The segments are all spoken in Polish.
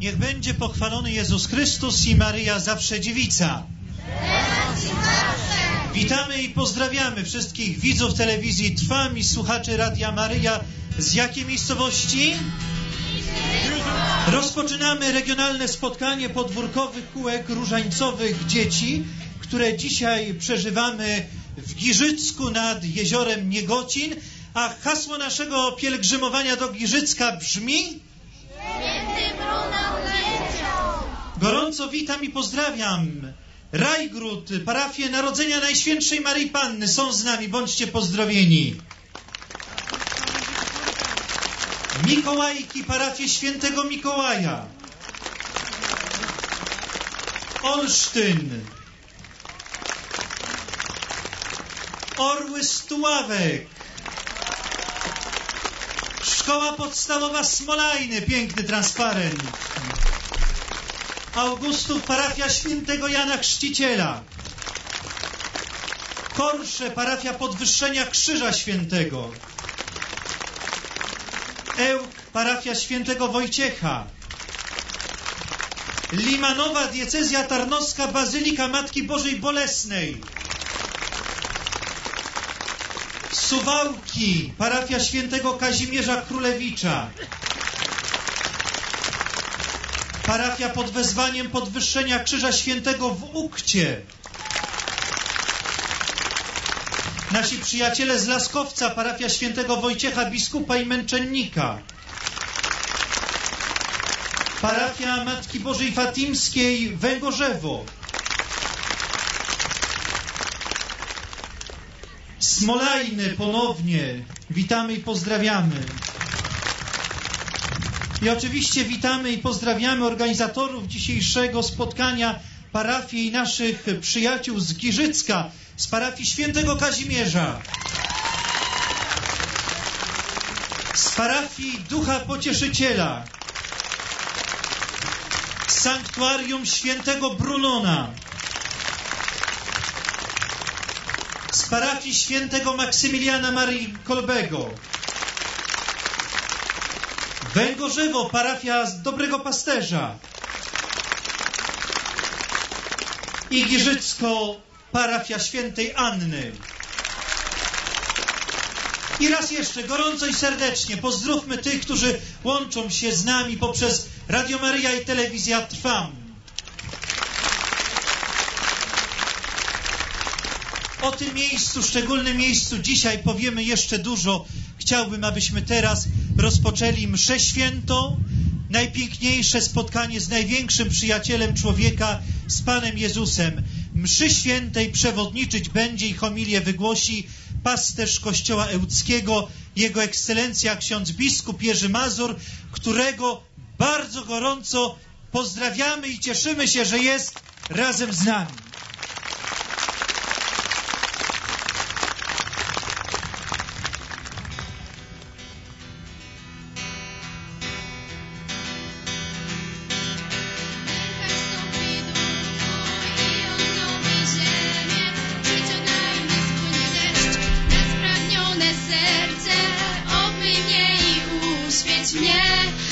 Niech będzie pochwalony Jezus Chrystus i Maryja zawsze dziewica. Witamy i pozdrawiamy wszystkich widzów telewizji Trwam i słuchaczy Radia Maryja. Z jakiej miejscowości? Rozpoczynamy regionalne spotkanie podwórkowych kółek różańcowych dzieci, które dzisiaj przeżywamy w Giżycku nad jeziorem Niegocin, a hasło naszego pielgrzymowania do Giżycka brzmi: Święty Brunon dzieciom. Gorąco witam i pozdrawiam Rajgród, parafię Narodzenia Najświętszej Maryi Panny. Są z nami, bądźcie pozdrowieni. Mikołajki, parafię Świętego Mikołaja. Olsztyn. Orły Stuławek. Szkoła Podstawowa Smolajny, piękny transparent. Augustów, parafia Świętego Jana Chrzciciela. Korsze, parafia Podwyższenia Krzyża Świętego. Ełk, parafia Świętego Wojciecha. Limanowa, diecezja tarnowska, Bazylika Matki Bożej Bolesnej. Suwałki, parafia Świętego Kazimierza Królewicza. Parafia pod wezwaniem Podwyższenia Krzyża Świętego w Ukcie. Nasi przyjaciele z Laskowca, parafia Świętego Wojciecha Biskupa i Męczennika. Parafia Matki Bożej Fatimskiej Węgorzewo. Smolajny ponownie. Witamy i pozdrawiamy. I oczywiście witamy i pozdrawiamy organizatorów dzisiejszego spotkania, parafię i naszych przyjaciół z Giżycka, z parafii Świętego Kazimierza, z parafii Ducha Pocieszyciela, z sanktuarium Świętego Brunona, z parafii Świętego Maksymiliana Marii Kolbego, Węgorzewo, parafia Dobrego Pasterza i Giżycko, parafia Świętej Anny. I raz jeszcze gorąco i serdecznie pozdrówmy tych, którzy łączą się z nami poprzez Radio Maryja i Telewizja Trwam. O tym miejscu, szczególnym miejscu dzisiaj powiemy jeszcze dużo. Chciałbym, abyśmy teraz rozpoczęli mszę świętą, najpiękniejsze spotkanie z największym przyjacielem człowieka, z Panem Jezusem. Mszy świętej przewodniczyć będzie i homilię wygłosi pasterz Kościoła Ełckiego, Jego Ekscelencja ksiądz biskup Jerzy Mazur, którego bardzo gorąco pozdrawiamy i cieszymy się, że jest razem z nami.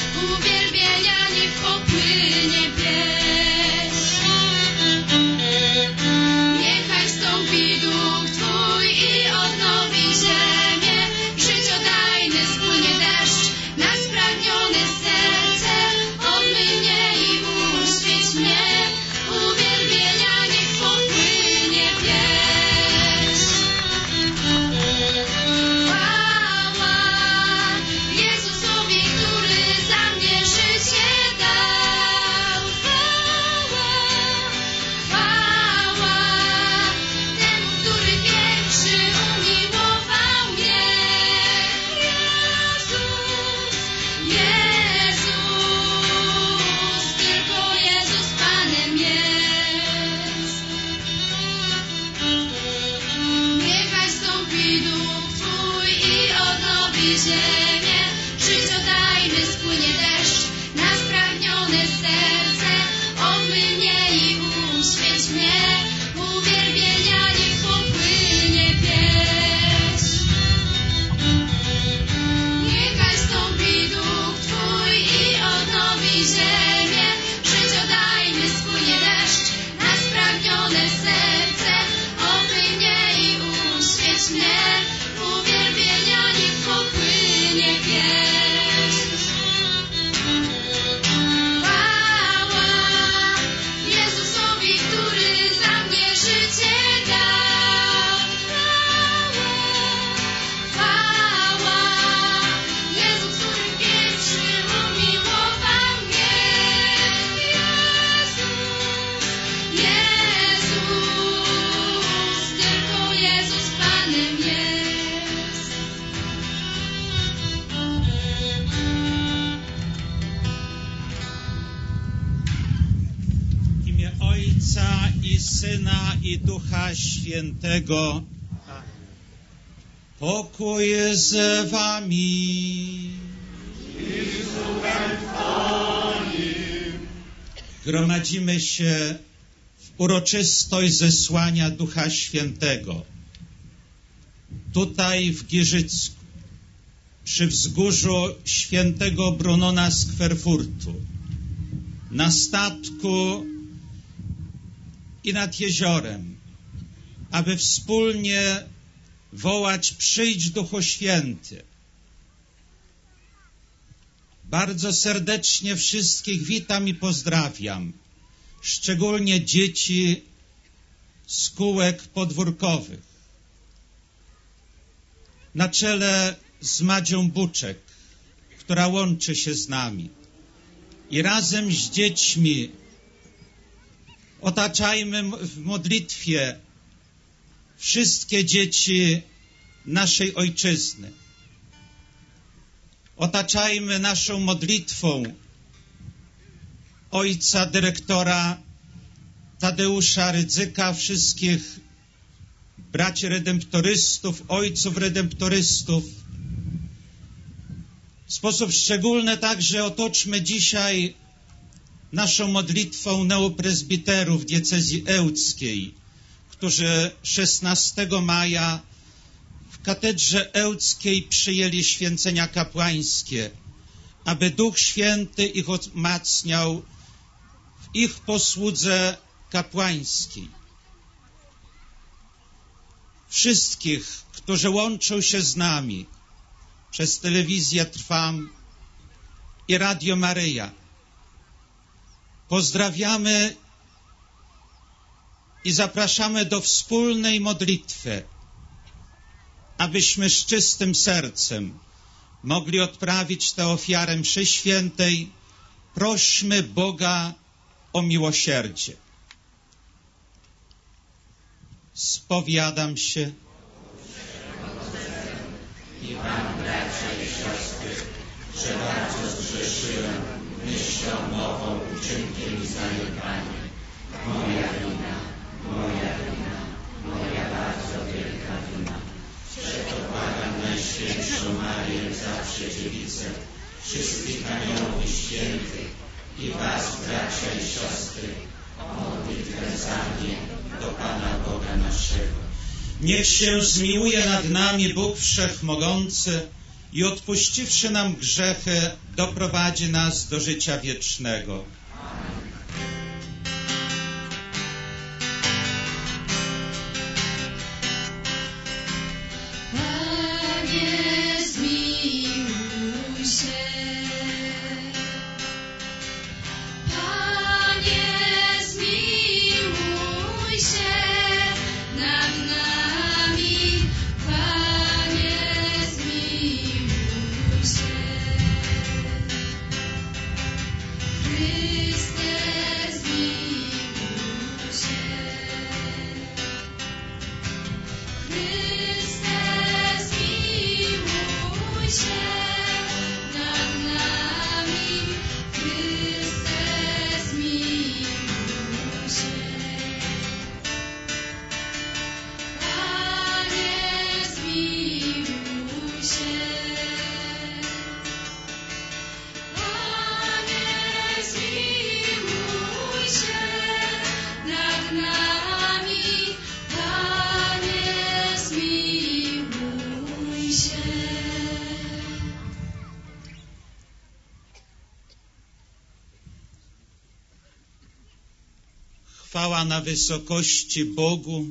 Uwielbienia niech popłynie pieśń. Ojca i Syna i Ducha Świętego. Pokój z wami. I z duchem Twoim. Gromadzimy się w uroczystość zesłania Ducha Świętego. Tutaj w Giżycku, przy wzgórzu świętego Brunona z Kwerfurtu, na statku i nad jeziorem, aby wspólnie wołać: przyjdź Duchu Święty. Bardzo serdecznie wszystkich witam i pozdrawiam, szczególnie dzieci z kółek podwórkowych. Na czele z Madzią Buczek, która łączy się z nami. I razem z dziećmi otaczajmy w modlitwie wszystkie dzieci naszej ojczyzny. Otaczajmy naszą modlitwą ojca dyrektora Tadeusza Rydzyka, wszystkich braci redemptorystów, ojców redemptorystów. W sposób szczególny także otoczmy dzisiaj naszą modlitwą neoprezbiterów diecezji ełckiej, którzy 16 maja w katedrze ełckiej przyjęli święcenia kapłańskie, aby Duch Święty ich umacniał w ich posłudze kapłańskiej. Wszystkich, którzy łączą się z nami przez telewizję Trwam i Radio Maryja, pozdrawiamy i zapraszamy do wspólnej modlitwy, abyśmy z czystym sercem mogli odprawić tę ofiarę mszy świętej. Prośmy Boga o miłosierdzie. Spowiadam się I Wam, bracia i siostry, że bardzo zgrzeszyłem myślą, mową, uczynkiem i zaniedbaniem. Moja wina, moja bardzo wielka wina. Przeto błagam Najświętszą Marię, zawsze Dziewicę, wszystkich aniołów i świętych i was, bracia i siostry, o modlitwę za mnie do Pana Boga naszego. Niech się zmiłuje nad nami Bóg Wszechmogący i odpuściwszy nam grzechy, doprowadzi nas do życia wiecznego. Amen. Panie, zmiłuj się. Panie, zmiłuj się nad nami. Panie, zmiłuj się. Chryste, zmiłuj się. Chryste, zmiłuj się nad nami. Chryste, zmiłuj się. Panie, zmiłuj się. Panie, zmiłuj się nad nami. Panie, zmiłuj się. Chwała na wysokości Bogu,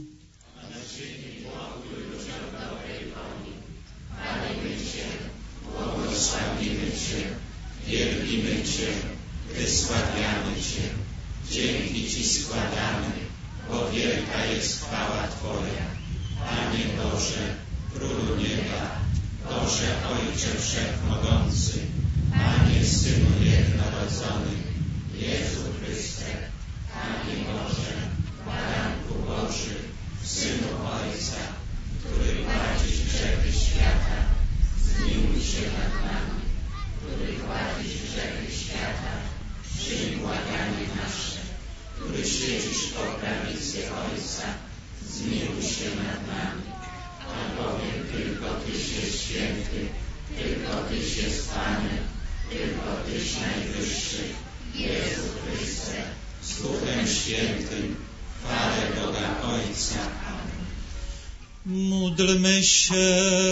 Błogosławimy Cię, wielbimy Cię, wysławiamy Cię. Dzięki Ci składamy, bo wielka jest chwała Twoja. Panie Boże, Królu nieba, Boże Ojcze Wszechmogący, Panie Synu jednorodzony, Jezu Chryste, Panie Boże, Baranku Boży, Synu Ojca, który płacisz grzechy świata, zmiłuj się nad nami, który płacisz grzechy świata, przyjm błaganie nasze, który który siedzisz po prawicy Ojca, zmiłuj się nad nami. Albowiem tylko Tyś jest święty, tylko Tyś jest Panem, tylko Tyś najwyższy, Jezu Chryste, z Duchem Świętym, chwale Boga Ojca. Amen. Módlmy się.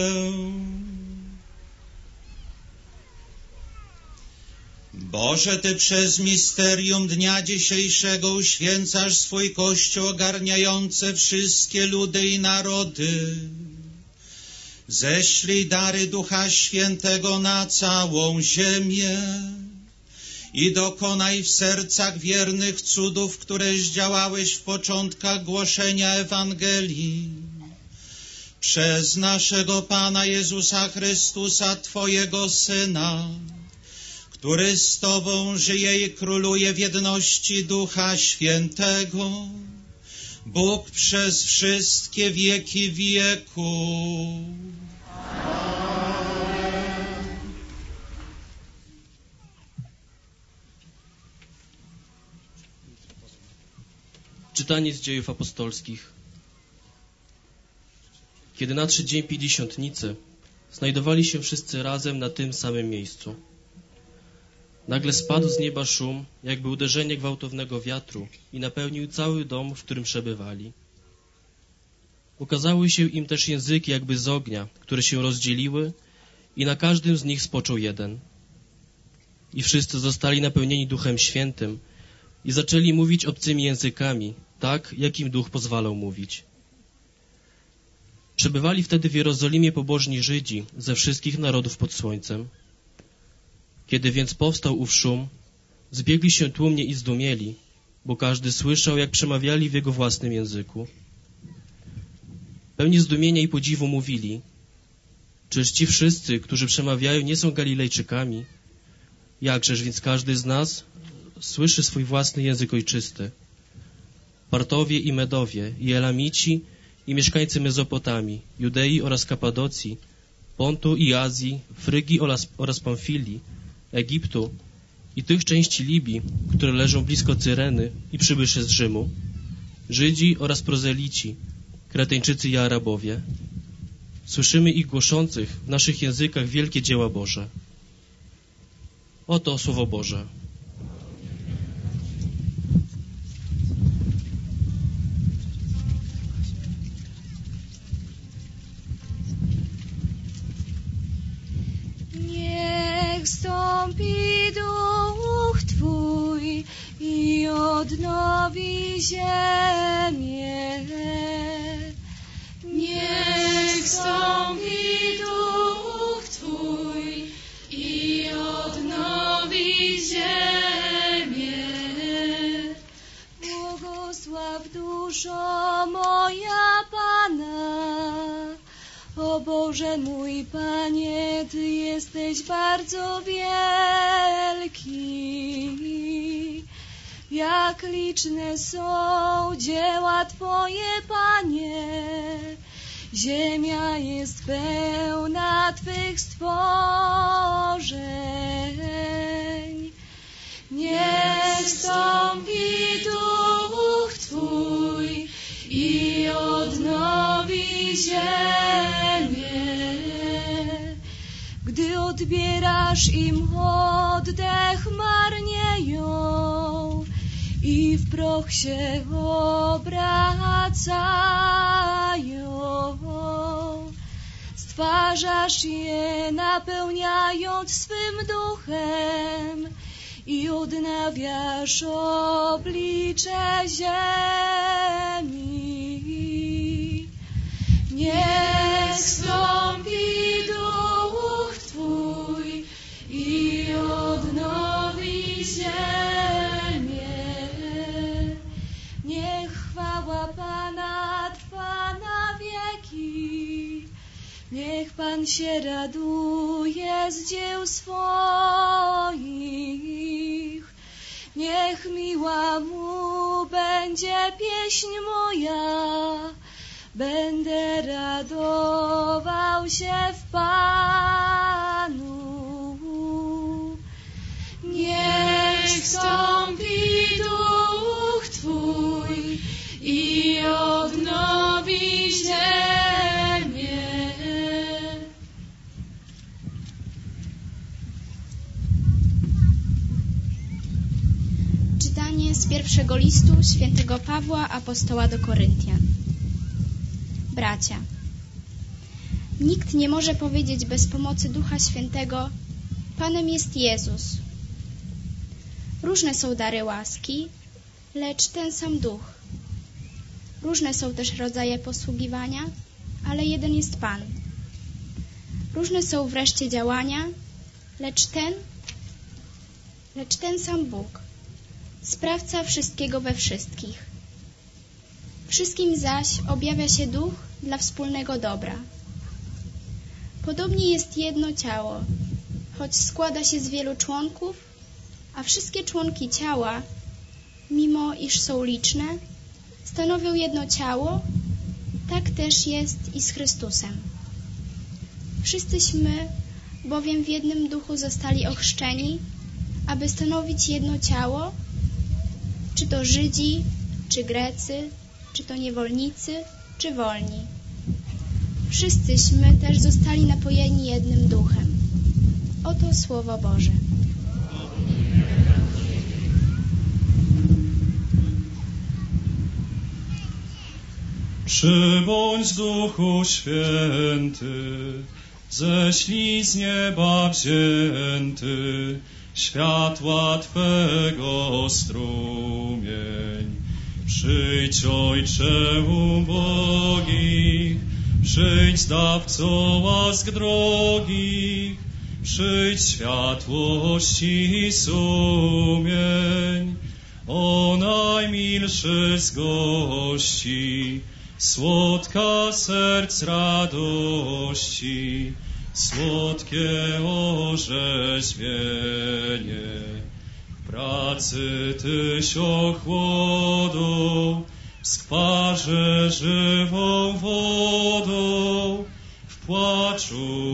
Boże, Ty przez misterium dnia dzisiejszego uświęcasz swój Kościół ogarniający wszystkie ludy i narody. Ześlij dary Ducha Świętego na całą ziemię i dokonaj w sercach wiernych cudów, które zdziałałeś w początkach głoszenia Ewangelii. Przez naszego Pana Jezusa Chrystusa, Twojego Syna, który z Tobą żyje i króluje w jedności Ducha Świętego, Bóg przez wszystkie wieki wieków. Czytanie z Dziejów Apostolskich. Kiedy nadszedł dzień Pięćdziesiątnicy, znajdowali się wszyscy razem na tym samym miejscu. Nagle spadł z nieba szum, jakby uderzenie gwałtownego wiatru i napełnił cały dom, w którym przebywali. Ukazały się im też języki jakby z ognia, które się rozdzieliły i na każdym z nich spoczął jeden. I wszyscy zostali napełnieni Duchem Świętym i zaczęli mówić obcymi językami, tak jak im Duch pozwalał mówić. Przebywali wtedy w Jerozolimie pobożni Żydzi ze wszystkich narodów pod słońcem. Kiedy więc powstał ów szum, zbiegli się tłumnie i zdumieli, bo każdy słyszał, jak przemawiali w jego własnym języku. Pełni zdumienia i podziwu mówili: czyż ci wszyscy, którzy przemawiają, nie są Galilejczykami? Jakżeż więc każdy z nas słyszy swój własny język ojczysty? Partowie i Medowie, i Elamici, i mieszkańcy Mezopotamii, Judei oraz Kapadocji, Pontu i Azji, Frygii oraz Pamfilii, Egiptu i tych części Libii, które leżą blisko Cyreny, i przybysze z Rzymu, Żydzi oraz prozelici, Kreteńczycy i Arabowie. Słyszymy ich głoszących w naszych językach wielkie dzieła Boże. Oto Słowo Boże. Niech wstąpi Duch Twój i odnowi ziemię. Niech wstąpi Duch Twój i odnowi ziemię. Błogosław duszo moja Pana. O Boże mój Panie, Ty jesteś bardzo wielki. Jak liczne są dzieła Twoje, Panie. Ziemia jest pełna Twych stworzeń. Niech wstąpi Duch Twój i odnowi ziemię. Gdy odbierasz im oddech, marnieją i w proch się obracają. Stwarzasz je, napełniając swym duchem, i odnawiasz oblicze ziemi. Niech wstąpi Duch Twój i odnowi ziemię. Niech chwała Pana trwa na wieki. Niech Pan się raduje z dzieł swoich. Niech miła Mu będzie pieśń moja. Będę radował się w Panu. Niech wstąpi Duch Twój czytanie z pierwszego listu świętego Pawła apostoła do Koryntian. Bracia, nikt nie może powiedzieć bez pomocy Ducha Świętego: Panem jest Jezus. Różne są dary łaski, lecz ten sam Duch. Różne są też rodzaje posługiwania, ale jeden jest Pan. Różne są wreszcie działania, lecz ten sam Bóg, sprawca wszystkiego we wszystkich. Wszystkim zaś objawia się Duch dla wspólnego dobra. Podobnie jest jedno ciało, choć składa się z wielu członków, a wszystkie członki ciała, mimo iż są liczne, stanowią jedno ciało, tak też jest i z Chrystusem. Wszyscyśmy bowiem w jednym duchu zostali ochrzczeni, aby stanowić jedno ciało, czy to Żydzi, czy Grecy, czy to niewolnicy, czy wolni. Wszyscyśmy też zostali napojeni jednym duchem. Oto Słowo Boże. Przybądź, Duchu Święty, ześlij z nieba wzięty światła Twego strumień. Przyjdź, Ojcze ubogich, przyjdź, dawco łask drogich, przyjdź, światłości sumień. O najmilszy z gości, słodka serc radości, słodkie orzeźwienie. W pracy Tyś ochłodą, w skwarze żywą wodą, w płaczu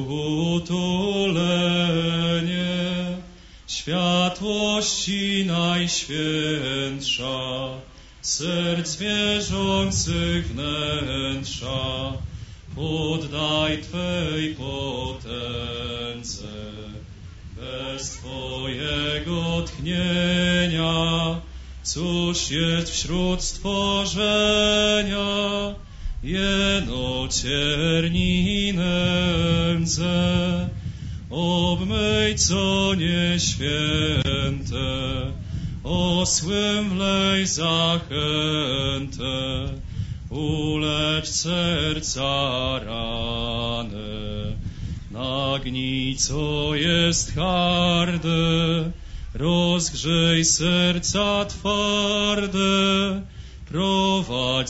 utulenie. Światłości najświętsza, serc wierzących wnętrza, poddaj Twej potędze. Bez Twojego tchnienia, cóż jest wśród stworzenia, jeno cierni nędzę. Obmyj co nieświęte, osłym wlej zachętę, ulecz serca rane. Nagnij co jest harde, rozgrzej serca twarde, prowadź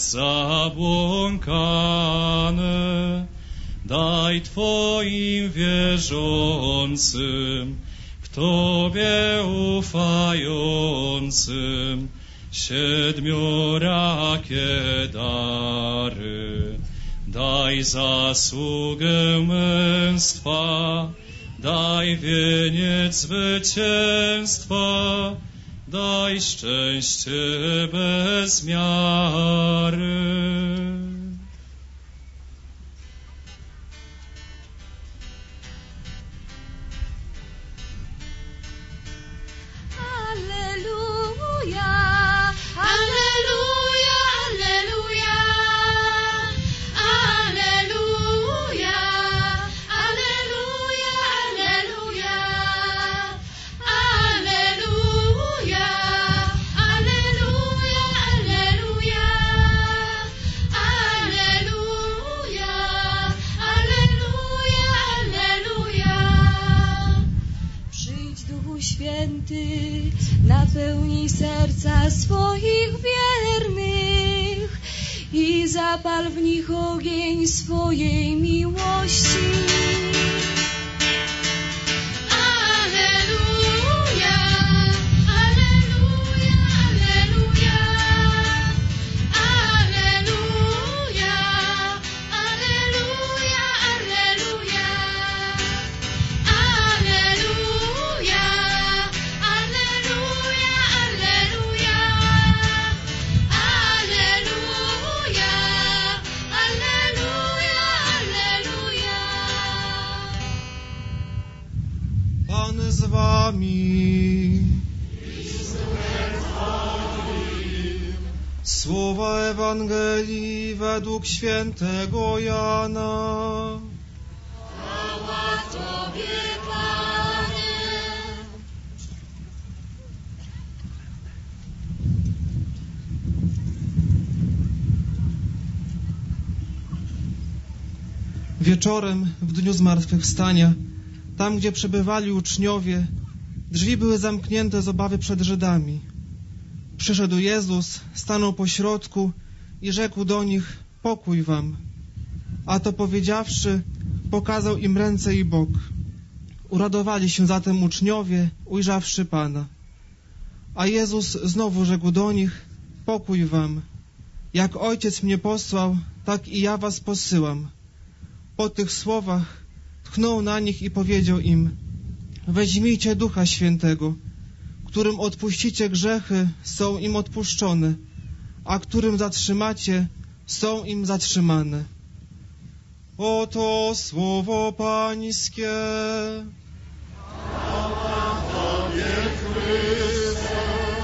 zabłąkane. Daj Twoim wierzącym, w Tobie ufającym, siedmiorakie dary. Daj zasługę męstwa, daj wieniec zwycięstwa, daj szczęście bez miary. Napełnij serca swoich wiernych i zapal w nich ogień swojej miłości. Słowa Ewangelii według świętego Jana. Chwała Tobie, Panie. Wieczorem, w dniu zmartwychwstania, tam gdzie przebywali uczniowie, drzwi były zamknięte z obawy przed Żydami. Przyszedł Jezus, stanął pośrodku i rzekł do nich: pokój wam. A to powiedziawszy, pokazał im ręce i bok. Uradowali się zatem uczniowie, ujrzawszy Pana. A Jezus znowu rzekł do nich: pokój wam. Jak Ojciec mnie posłał, tak i ja was posyłam. Po tych słowach tchnął na nich i powiedział im: weźmijcie Ducha Świętego. Którym odpuścicie grzechy, są im odpuszczone, a którym zatrzymacie, są im zatrzymane. Oto słowo Pańskie. Chwała Tobie, Chryste.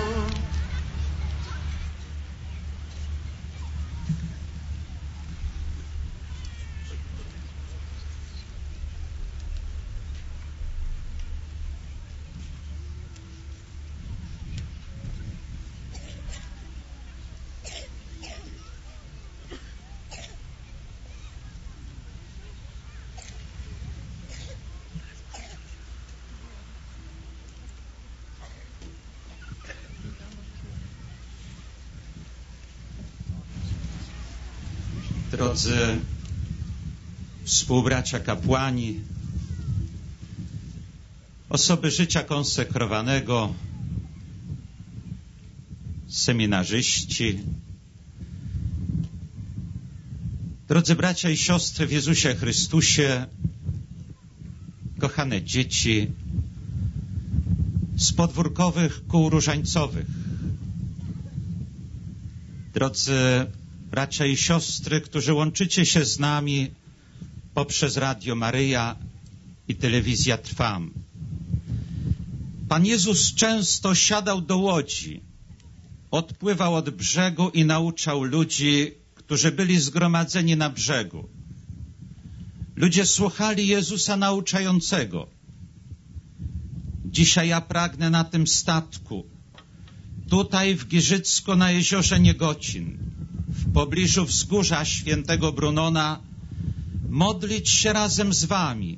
Drodzy współbracia kapłani, osoby życia konsekrowanego, seminarzyści, drodzy bracia i siostry w Jezusie Chrystusie, kochane dzieci z podwórkowych kół różańcowych, drodzy bracia i siostry, którzy łączycie się z nami poprzez Radio Maryja i Telewizja Trwam. Pan Jezus często siadał do łodzi, odpływał od brzegu i nauczał ludzi, którzy byli zgromadzeni na brzegu. Ludzie słuchali Jezusa nauczającego. Dzisiaj ja pragnę na tym statku, tutaj w Giżycku na jeziorze Niegocin, w pobliżu wzgórza świętego Brunona, modlić się razem z wami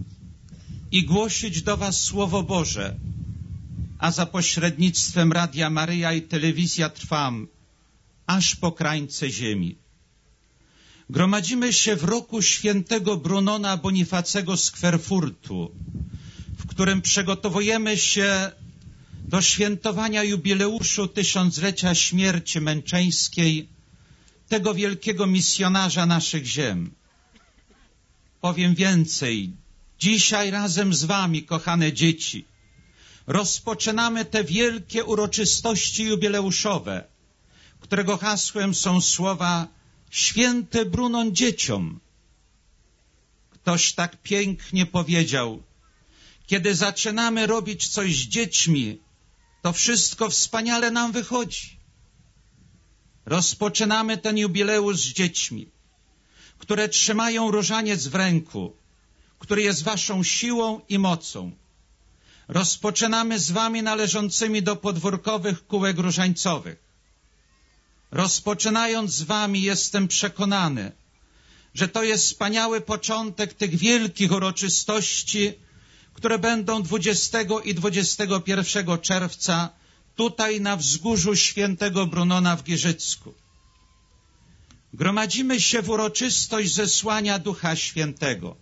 i głosić do was Słowo Boże, a za pośrednictwem Radia Maryja i Telewizja Trwam, aż po krańce ziemi. Gromadzimy się w roku świętego Brunona Bonifacego z Kwerfurtu, w którym przygotowujemy się do świętowania jubileuszu tysiąclecia śmierci męczeńskiej tego wielkiego misjonarza naszych ziem. Powiem więcej. Dzisiaj razem z wami, kochane dzieci, rozpoczynamy te wielkie uroczystości jubileuszowe, którego hasłem są słowa: Święty Brunon dzieciom. Ktoś tak pięknie powiedział: kiedy zaczynamy robić coś z dziećmi, to wszystko wspaniale nam wychodzi. Rozpoczynamy ten jubileusz z dziećmi, które trzymają różaniec w ręku, który jest waszą siłą i mocą. Rozpoczynamy z wami należącymi do podwórkowych kółek różańcowych. Rozpoczynając z wami, jestem przekonany, że to jest wspaniały początek tych wielkich uroczystości, które będą 20 i 21 czerwca tutaj na wzgórzu świętego Brunona w Giżycku. Gromadzimy się w uroczystość zesłania Ducha Świętego.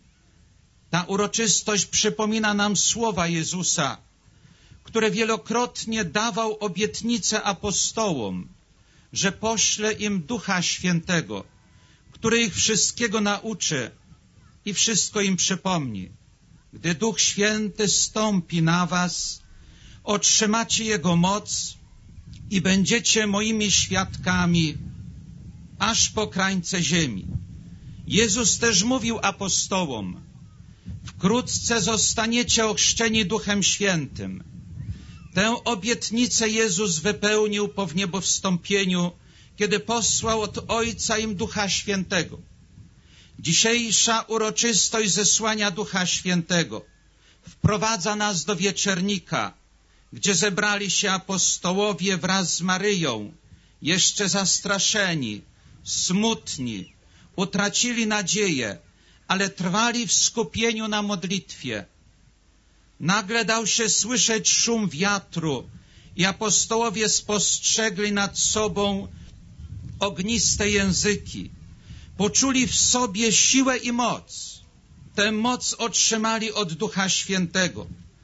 Ta uroczystość przypomina nam słowa Jezusa, które wielokrotnie dawał obietnicę apostołom, że pośle im Ducha Świętego, który ich wszystkiego nauczy i wszystko im przypomni. Gdy Duch Święty stąpi na was, otrzymacie Jego moc i będziecie moimi świadkami aż po krańce ziemi. Jezus też mówił apostołom: wkrótce zostaniecie ochrzczeni Duchem Świętym. Tę obietnicę Jezus wypełnił po wniebowstąpieniu, kiedy posłał od Ojca im Ducha Świętego. Dzisiejsza uroczystość zesłania Ducha Świętego wprowadza nas do wieczernika, gdzie zebrali się apostołowie wraz z Maryją, jeszcze zastraszeni, smutni, utracili nadzieję, ale trwali w skupieniu na modlitwie. Nagle dał się słyszeć szum wiatru i apostołowie spostrzegli nad sobą ogniste języki. Poczuli w sobie siłę i moc. Tę moc otrzymali od Ducha Świętego.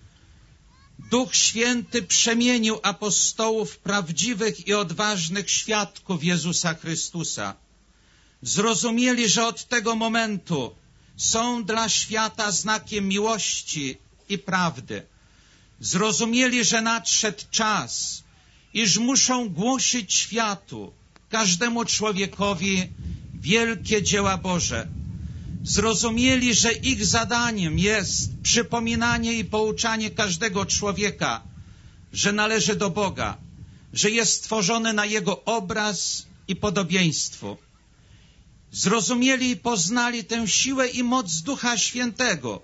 Duch Święty przemienił apostołów w prawdziwych i odważnych świadków Jezusa Chrystusa. Zrozumieli, że od tego momentu są dla świata znakiem miłości i prawdy. Zrozumieli, że nadszedł czas, iż muszą głosić światu, każdemu człowiekowi wielkie dzieła Boże. Zrozumieli, że ich zadaniem jest przypominanie i pouczanie każdego człowieka, że należy do Boga, że jest stworzony na Jego obraz i podobieństwo. Zrozumieli i poznali tę siłę i moc Ducha Świętego.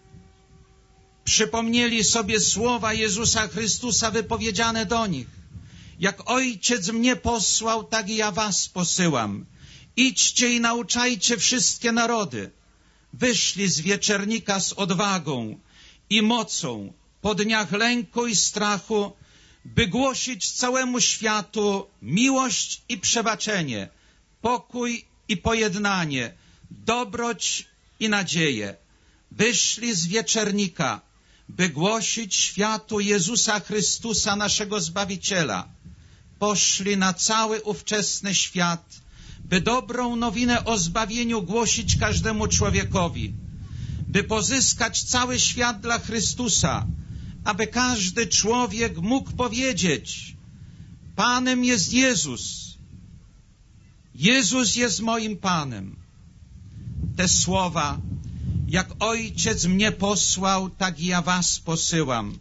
Przypomnieli sobie słowa Jezusa Chrystusa wypowiedziane do nich. Jak Ojciec mnie posłał, tak i ja was posyłam. Idźcie i nauczajcie wszystkie narody. Wyszli z wieczernika z odwagą i mocą po dniach lęku i strachu, by głosić całemu światu miłość i przebaczenie, pokój i pojednanie, dobroć i nadzieję. Wyszli z wieczernika, by głosić światu Jezusa Chrystusa, naszego Zbawiciela. Poszli na cały ówczesny świat, by dobrą nowinę o zbawieniu głosić każdemu człowiekowi, by pozyskać cały świat dla Chrystusa, aby każdy człowiek mógł powiedzieć: Panem jest Jezus. Jezus jest moim Panem. Te słowa: jak Ojciec mnie posłał, tak i ja was posyłam,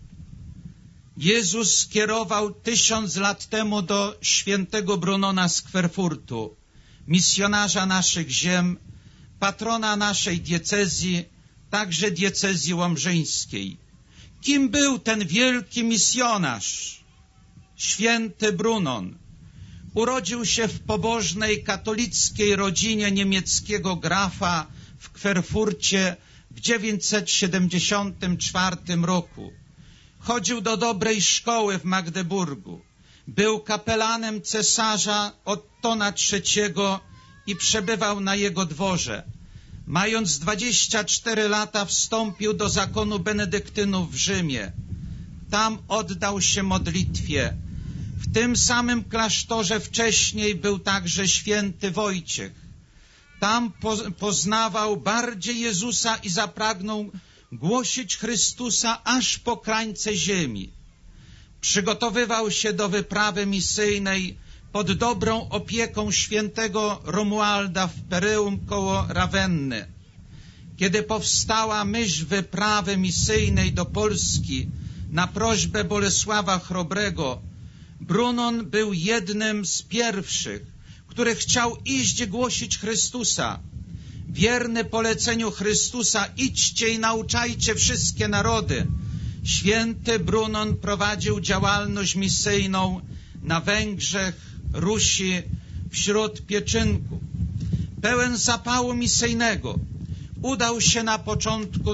Jezus skierował 1000 lat temu do świętego Brunona z Kwerfurtu, misjonarza naszych ziem, patrona naszej diecezji, także diecezji łomżyńskiej. Kim był ten wielki misjonarz? Święty Brunon. Urodził się w pobożnej katolickiej rodzinie niemieckiego grafa w Kwerfurcie w 974 roku. Chodził do dobrej szkoły w Magdeburgu. Był kapelanem cesarza Ottona III i przebywał na jego dworze. Mając 24 lata wstąpił do zakonu benedyktynów w Rzymie. Tam oddał się modlitwie. W tym samym klasztorze wcześniej był także święty Wojciech. Tam poznawał bardziej Jezusa i zapragnął głosić Chrystusa aż po krańce ziemi. Przygotowywał się do wyprawy misyjnej pod dobrą opieką świętego Romualda w Peryum koło Rawenny. Kiedy powstała myśl wyprawy misyjnej do Polski na prośbę Bolesława Chrobrego, Brunon był jednym z pierwszych, który chciał iść głosić Chrystusa. Wierny poleceniu Chrystusa: idźcie i nauczajcie wszystkie narody, święty Brunon prowadził działalność misyjną na Węgrzech, Rusi, wśród Pieczynków. Pełen zapału misyjnego udał się na początku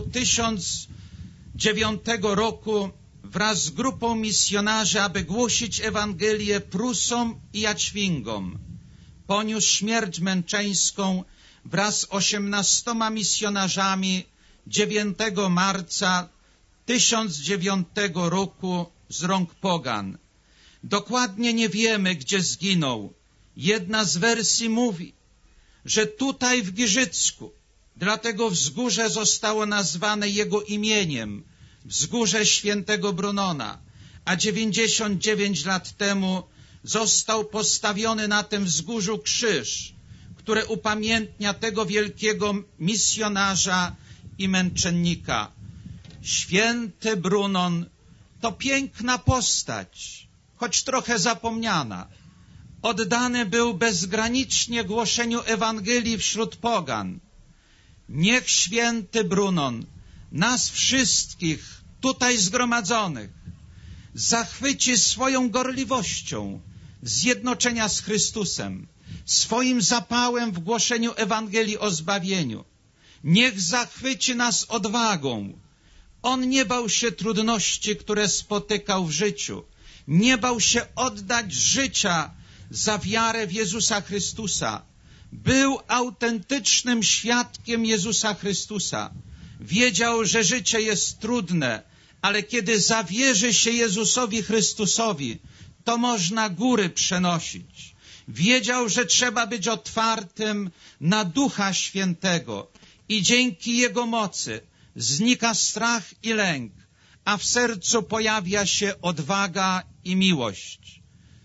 1009 roku wraz z grupą misjonarzy, aby głosić Ewangelię Prusom i Jaćwingom. Poniósł śmierć męczeńską wraz z 18 misjonarzami 9 marca 1009 roku z rąk pogan. Dokładnie nie wiemy, gdzie zginął. Jedna z wersji mówi, że tutaj w Giżycku, dlatego wzgórze zostało nazwane jego imieniem, wzgórze świętego Brunona, a 99 lat temu został postawiony na tym wzgórzu krzyż, który upamiętnia tego wielkiego misjonarza i męczennika. Święty Brunon to piękna postać, choć trochę zapomniana. Oddany był bezgranicznie głoszeniu Ewangelii wśród pogan. Niech święty Brunon nas wszystkich tutaj zgromadzonych zachwyci swoją gorliwością zjednoczenia z Chrystusem, swoim zapałem w głoszeniu Ewangelii o zbawieniu. Niech zachwyci nas odwagą. On nie bał się trudności, które spotykał w życiu. Nie bał się oddać życia za wiarę w Jezusa Chrystusa. Był autentycznym świadkiem Jezusa Chrystusa. Wiedział, że życie jest trudne, ale kiedy zawierzy się Jezusowi Chrystusowi, to można góry przenosić. Wiedział, że trzeba być otwartym na Ducha Świętego i dzięki Jego mocy znika strach i lęk, a w sercu pojawia się odwaga i miłość.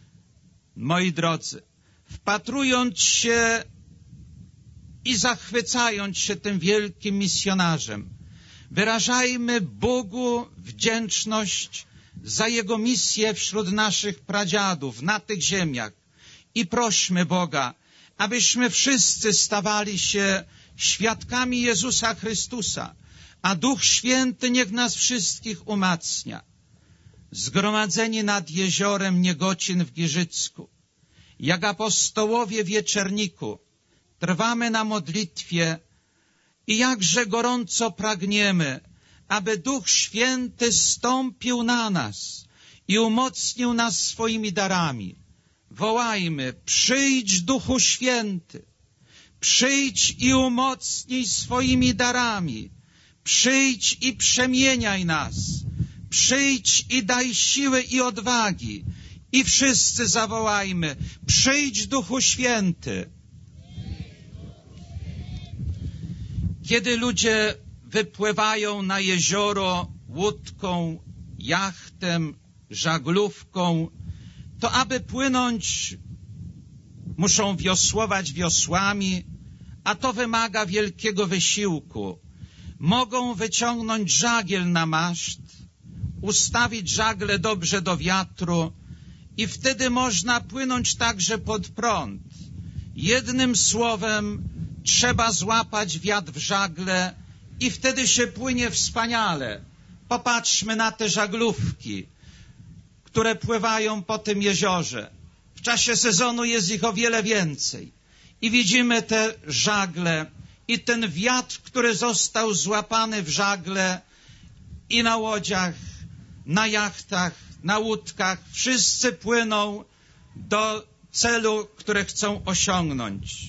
Moi drodzy, wpatrując się i zachwycając się tym wielkim misjonarzem, wyrażajmy Bogu wdzięczność za Jego misję wśród naszych pradziadów na tych ziemiach i prośmy Boga, abyśmy wszyscy stawali się świadkami Jezusa Chrystusa, a Duch Święty niech nas wszystkich umacnia. Zgromadzeni nad jeziorem Niegocin w Giżycku, jak apostołowie w Wieczerniku, trwamy na modlitwie i jakże gorąco pragniemy, aby Duch Święty zstąpił na nas i umocnił nas swoimi darami. Wołajmy: przyjdź, Duchu Święty, przyjdź i umocnij swoimi darami, przyjdź i przemieniaj nas, przyjdź i daj siły i odwagi. I wszyscy zawołajmy: przyjdź, Duchu Święty. Kiedy ludzie wypływają na jezioro łódką, jachtem, żaglówką, to aby płynąć, muszą wiosłować wiosłami, a to wymaga wielkiego wysiłku. Mogą wyciągnąć żagiel na maszt, ustawić żagle dobrze do wiatru i wtedy można płynąć także pod prąd. Jednym słowem, trzeba złapać wiatr w żagle i wtedy się płynie wspaniale. Popatrzmy na te żaglówki, które pływają po tym jeziorze. W czasie sezonu jest ich o wiele więcej. I widzimy te żagle i ten wiatr, który został złapany w żagle i na łodziach, na jachtach, na łódkach. Wszyscy płyną do celu, który chcą osiągnąć.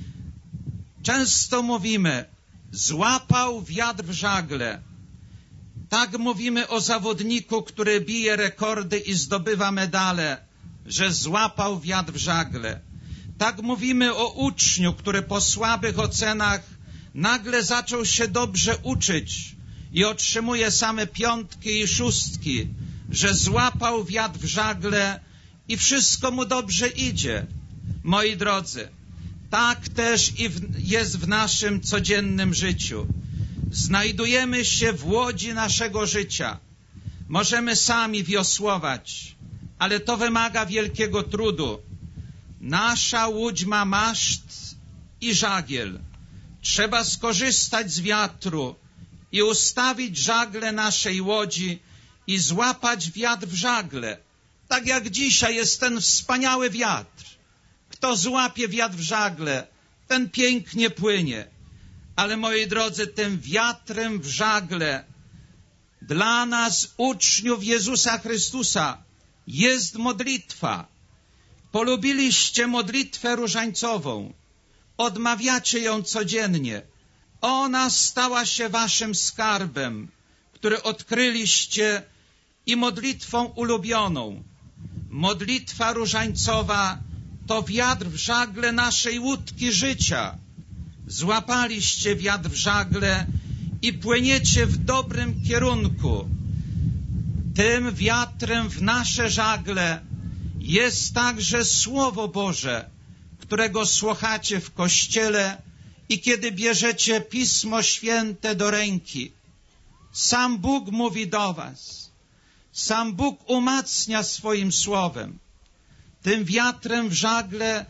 Często mówimy: złapał wiatr w żagle. Tak mówimy o zawodniku, który bije rekordy i zdobywa medale, że złapał wiatr w żagle. Tak mówimy o uczniu, który po słabych ocenach nagle zaczął się dobrze uczyć i otrzymuje same 5 i 6, że złapał wiatr w żagle i wszystko mu dobrze idzie. Moi drodzy, tak też jest w naszym codziennym życiu. Znajdujemy się w łodzi naszego życia. Możemy sami wiosłować, ale to wymaga wielkiego trudu. Nasza łódź ma maszt i żagiel. Trzeba skorzystać z wiatru i ustawić żagle naszej łodzi i złapać wiatr w żagle. Tak jak dzisiaj jest ten wspaniały wiatr. Kto złapie wiatr w żagle, ten pięknie płynie. Ale moi drodzy, tym wiatrem w żagle dla nas, uczniów Jezusa Chrystusa, jest modlitwa. Polubiliście modlitwę różańcową. Odmawiacie ją codziennie. Ona stała się waszym skarbem, który odkryliście i modlitwą ulubioną. Modlitwa różańcowa to wiatr w żagle naszej łódki życia. Złapaliście wiatr w żagle i płyniecie w dobrym kierunku. Tym wiatrem w nasze żagle jest także Słowo Boże, którego słuchacie w kościele i kiedy bierzecie Pismo Święte do ręki. Sam Bóg mówi do was. Sam Bóg umacnia swoim słowem. Tym wiatrem w żagle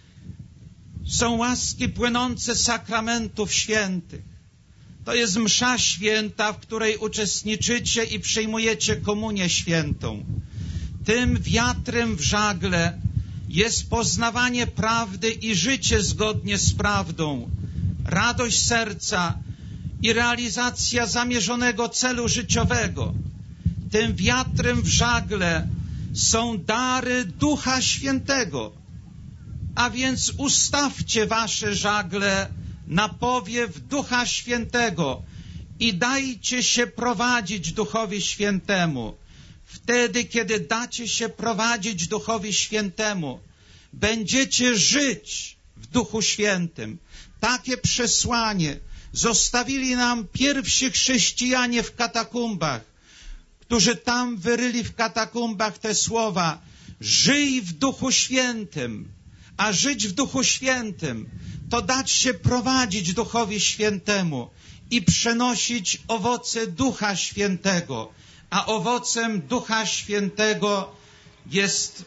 są łaski płynące z sakramentów świętych. To jest msza święta, w której uczestniczycie i przyjmujecie komunię świętą. Tym wiatrem w żagle jest poznawanie prawdy i życie zgodnie z prawdą, radość serca i realizacja zamierzonego celu życiowego. Tym wiatrem w żagle są dary Ducha Świętego. A więc ustawcie wasze żagle na powiew Ducha Świętego i dajcie się prowadzić Duchowi Świętemu. Wtedy, kiedy dacie się prowadzić Duchowi Świętemu, będziecie żyć w Duchu Świętym. Takie przesłanie zostawili nam pierwsi chrześcijanie w katakumbach, którzy tam wyryli w katakumbach te słowa: żyj w Duchu Świętym. A żyć w Duchu Świętym to dać się prowadzić Duchowi Świętemu i przenosić owoce Ducha Świętego. A owocem Ducha Świętego jest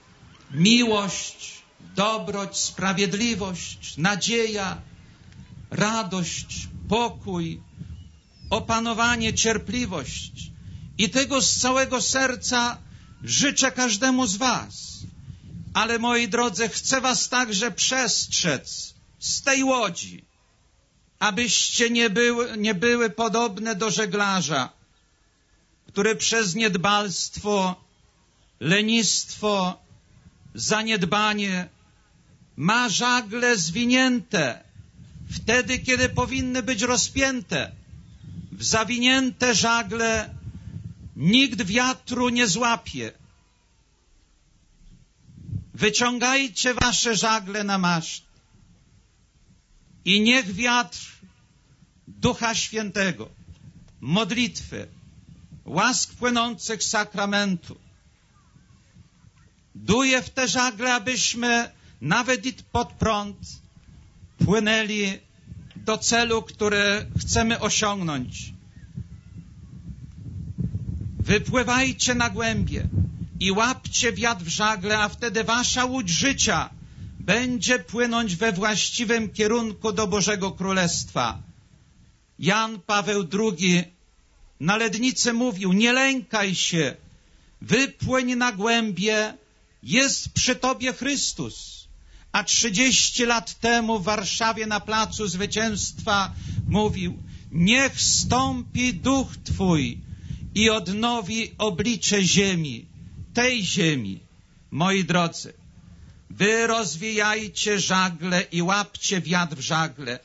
miłość, dobroć, sprawiedliwość, nadzieja, radość, pokój, opanowanie, cierpliwość. I tego z całego serca życzę każdemu z was. Ale, moi drodzy, chcę was także przestrzec z tej łodzi, abyście nie były podobne do żeglarza, który przez niedbalstwo, lenistwo, zaniedbanie ma żagle zwinięte wtedy, kiedy powinny być rozpięte. W zawinięte żagle nikt wiatru nie złapie. Wyciągajcie wasze żagle na maszt i niech wiatr Ducha Świętego, modlitwy, łask płynących z sakramentu duje w te żagle, abyśmy nawet i pod prąd płynęli do celu, który chcemy osiągnąć. Wypływajcie na głębie i łapcie wiatr w żagle, a wtedy wasza łódź życia będzie płynąć we właściwym kierunku do Bożego Królestwa. Jan Paweł II na Lednicy mówił: nie lękaj się, wypłyń na głębie, jest przy tobie Chrystus. A 30 lat temu w Warszawie na Placu Zwycięstwa mówił: niech stąpi Duch Twój i odnowi oblicze ziemi, tej ziemi. Moi drodzy, wy rozwijajcie żagle i łapcie wiatr w żagle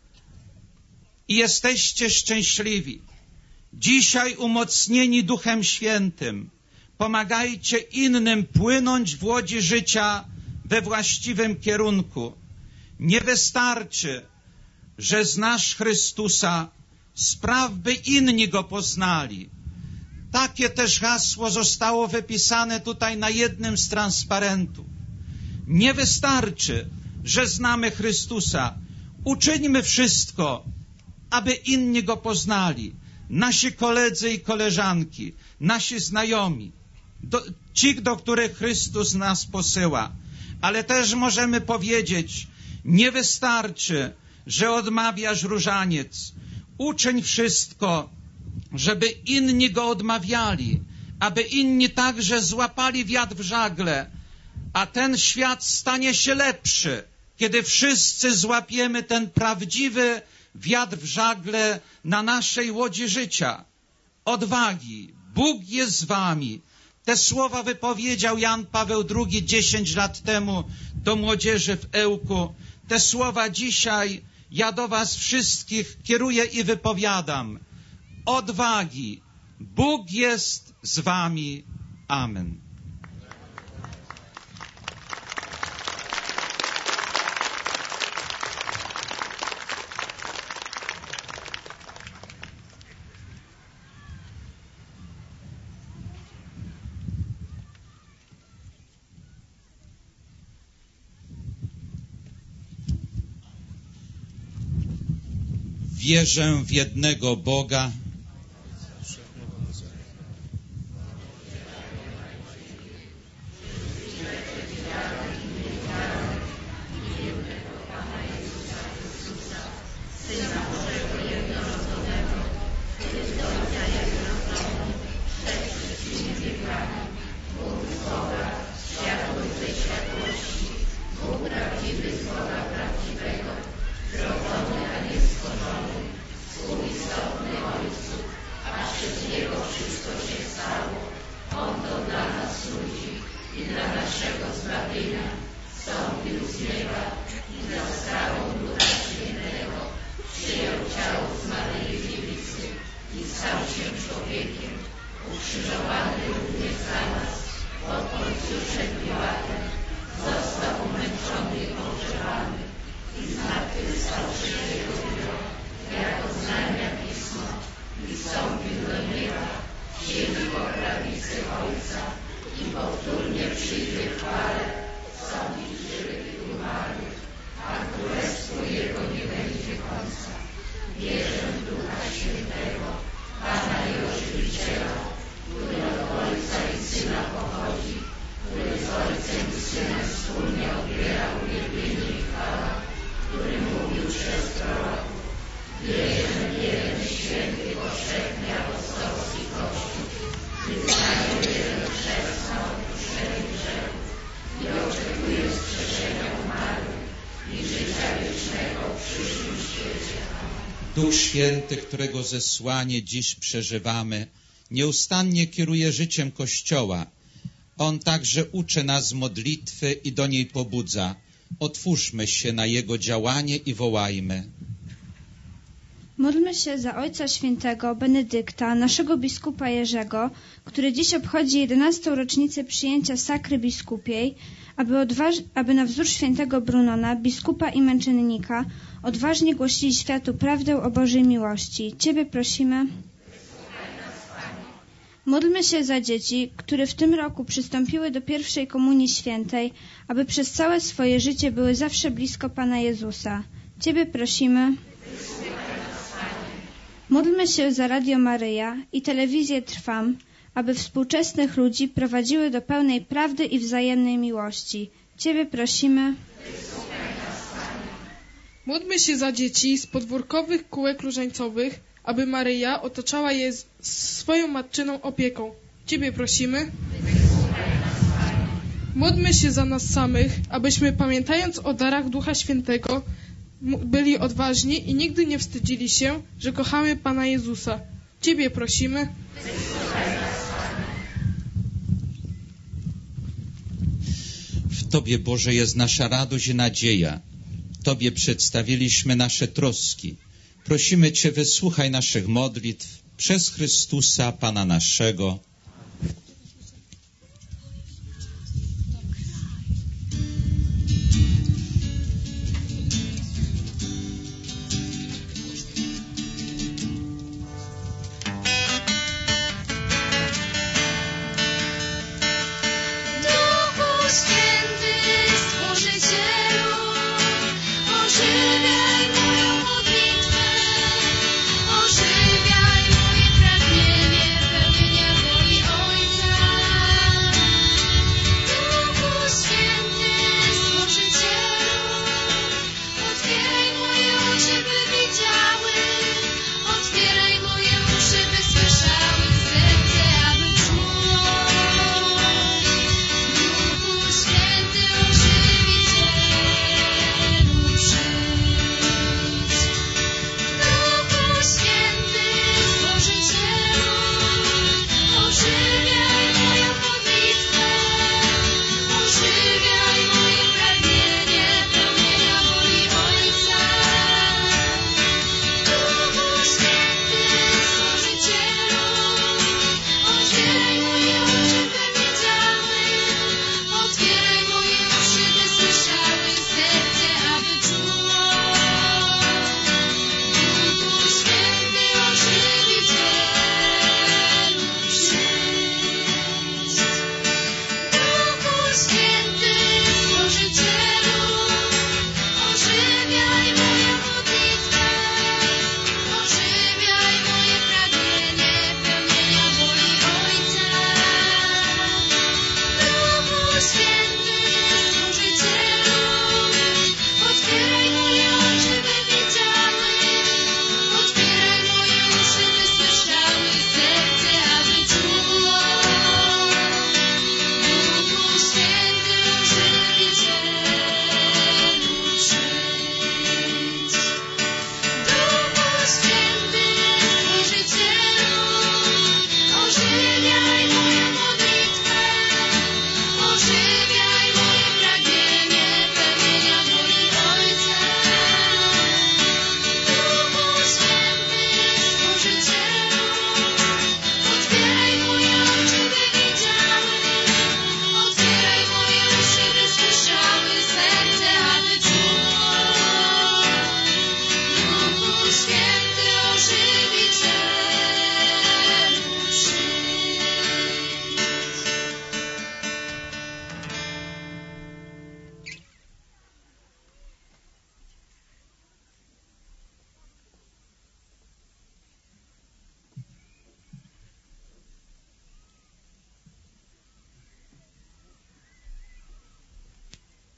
i jesteście szczęśliwi. Dzisiaj umocnieni Duchem Świętym pomagajcie innym płynąć w łodzi życia we właściwym kierunku. Nie wystarczy, że znasz Chrystusa, spraw, by inni Go poznali. Takie też hasło zostało wypisane tutaj na jednym z transparentów. Nie wystarczy, że znamy Chrystusa. Uczyńmy wszystko, aby inni Go poznali. Nasi koledzy i koleżanki, nasi znajomi, ci, do których Chrystus nas posyła. Ale też możemy powiedzieć, nie wystarczy, że odmawiasz różaniec. Uczyń wszystko, żeby inni go odmawiali, aby inni także złapali wiatr w żagle, a ten świat stanie się lepszy, kiedy wszyscy złapiemy ten prawdziwy wiatr w żagle na naszej łodzi życia. Odwagi, Bóg jest z wami. Te słowa wypowiedział Jan Paweł II 10 lat temu do młodzieży w Ełku. Te słowa dzisiaj ja do was wszystkich kieruję i wypowiadam. Odwagi, Bóg jest z wami. Amen. Wierzę w jednego Boga, zbawienia, wstąpił z nieba i za sprawą Ducha Świętego przyjął ciało z Maryi Dziewicy i stał się człowiekiem, ukrzyżowany również za nas, pod Poncjuszem Piłatem, został umęczony i pogrzebany i zmartwychwstał trzeciego dnia, jak oznajmia Pismo, i wstąpił do nieba, siedzi po prawicy Ojca i powtórnie przyjdzie w chwale sądzić żywych i umarłych, a królestwo Jego nie będzie końca. Wierzę w Ducha Świętego, Pana i Ożywiciela, który od Ojca i Syna pochodzi, który z Ojcem i Synem wspólnie odbiera uwielbienie i chwałę, który mówił przez proroków. Wierzę w jeden święty, powszechny, apostolski Kościół, wyznaję jeden chrzest na odpuszczenie grzechów i oczekuję wskrzeszenia umarłych i życia wiecznego w przyszłym świecie. Duch Święty, którego zesłanie dziś przeżywamy, nieustannie kieruje życiem Kościoła. On także uczy nas modlitwy i do niej pobudza. Otwórzmy się na Jego działanie i wołajmy. Módlmy się za Ojca Świętego Benedykta, naszego biskupa Jerzego, który dziś obchodzi 11. rocznicę przyjęcia sakry biskupiej, aby na wzór świętego Brunona, biskupa i męczennika, odważnie głosili światu prawdę o Bożej miłości. Ciebie prosimy. Módlmy się za dzieci, które w tym roku przystąpiły do pierwszej komunii świętej, aby przez całe swoje życie były zawsze blisko Pana Jezusa. Ciebie prosimy. Módlmy się za Radio Maryja i telewizję Trwam, aby współczesnych ludzi prowadziły do pełnej prawdy i wzajemnej miłości. Ciebie prosimy. Módlmy się za dzieci z podwórkowych kółek różańcowych, aby Maryja otaczała je swoją matczyną opieką. Ciebie prosimy. Módlmy się za nas samych, abyśmy pamiętając o darach Ducha Świętego byli odważni i nigdy nie wstydzili się, że kochamy Pana Jezusa. Ciebie prosimy. W Tobie, Boże, jest nasza radość i nadzieja. Tobie przedstawiliśmy nasze troski. Prosimy Cię, wysłuchaj naszych modlitw przez Chrystusa, Pana naszego. Ożywiaj moje pragnienie, pełnia woli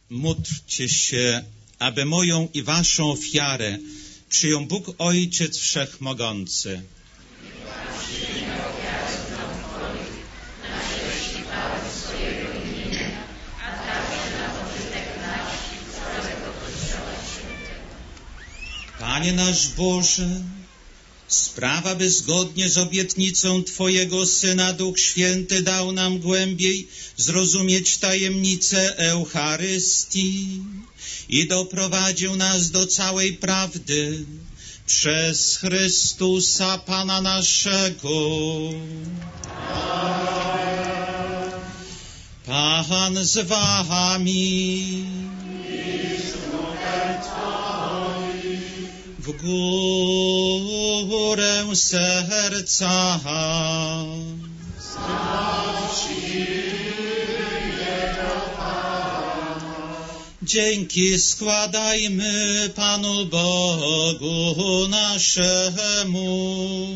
módlcie się, aby moją i waszą ofiarę przyjął Bóg Ojciec Wszechmogący. Panie nasz Boże, sprawa, by zgodnie z obietnicą Twojego Syna Duch Święty dał nam głębiej zrozumieć tajemnicę Eucharystii i doprowadził nas do całej prawdy przez Chrystusa Pana naszego. Pan z wami. W górę serca. Dzięki składajmy Panu Bogu naszemu.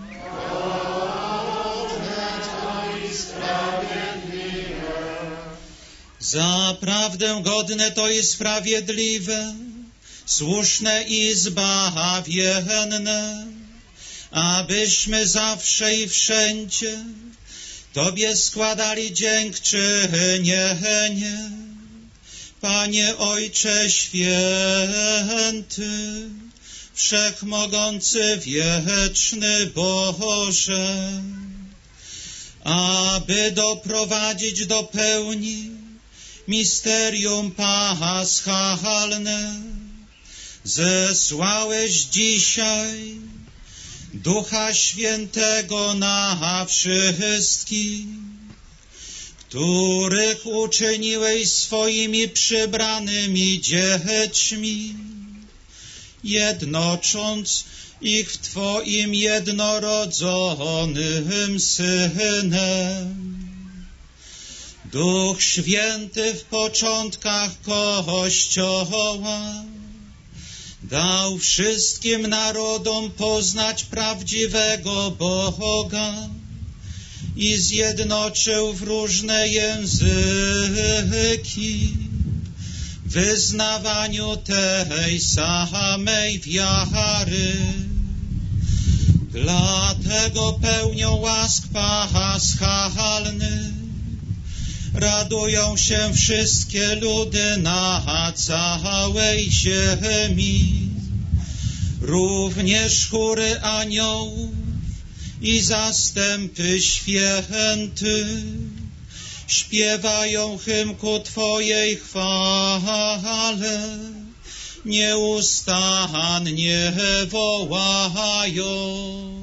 Zaprawdę godne to i sprawiedliwe, słuszne i zbawienne, abyśmy zawsze i wszędzie Tobie składali dziękczynienie. Panie Ojcze Święty, Wszechmogący, Wieczny Boże, aby doprowadzić do pełni misterium paschalne, zesłałeś dzisiaj Ducha Świętego na wszystkich, których uczyniłeś swoimi przybranymi dziećmi, jednocząc ich w Twoim jednorodzonym Synem. Duch Święty w początkach Kościoła dał wszystkim narodom poznać prawdziwego Boga i zjednoczył w różne języki w wyznawaniu tej samej wiary. Dlatego pełnią łask paschalnych radują się wszystkie ludy na całej ziemi, również chóry aniołów i zastępy świętych śpiewają hymn ku Twojej chwale, nieustannie wołają.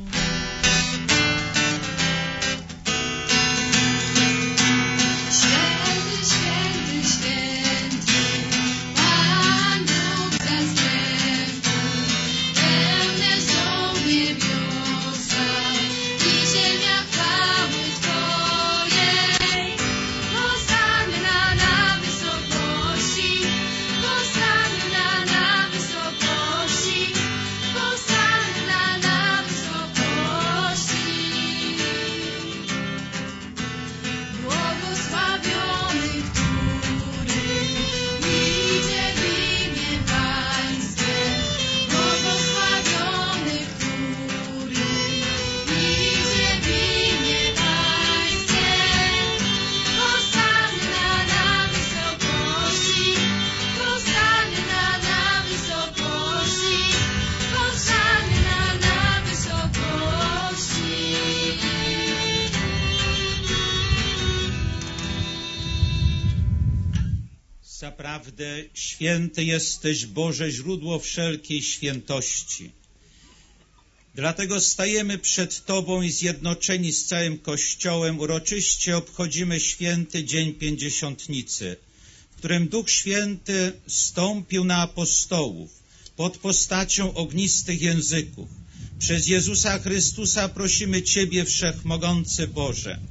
Zaprawdę święty jesteś, Boże, źródło wszelkiej świętości. Dlatego stajemy przed Tobą i zjednoczeni z całym Kościołem uroczyście obchodzimy święty Dzień Pięćdziesiątnicy, w którym Duch Święty stąpił na apostołów pod postacią ognistych języków. Przez Jezusa Chrystusa prosimy Ciebie, Wszechmogący Boże,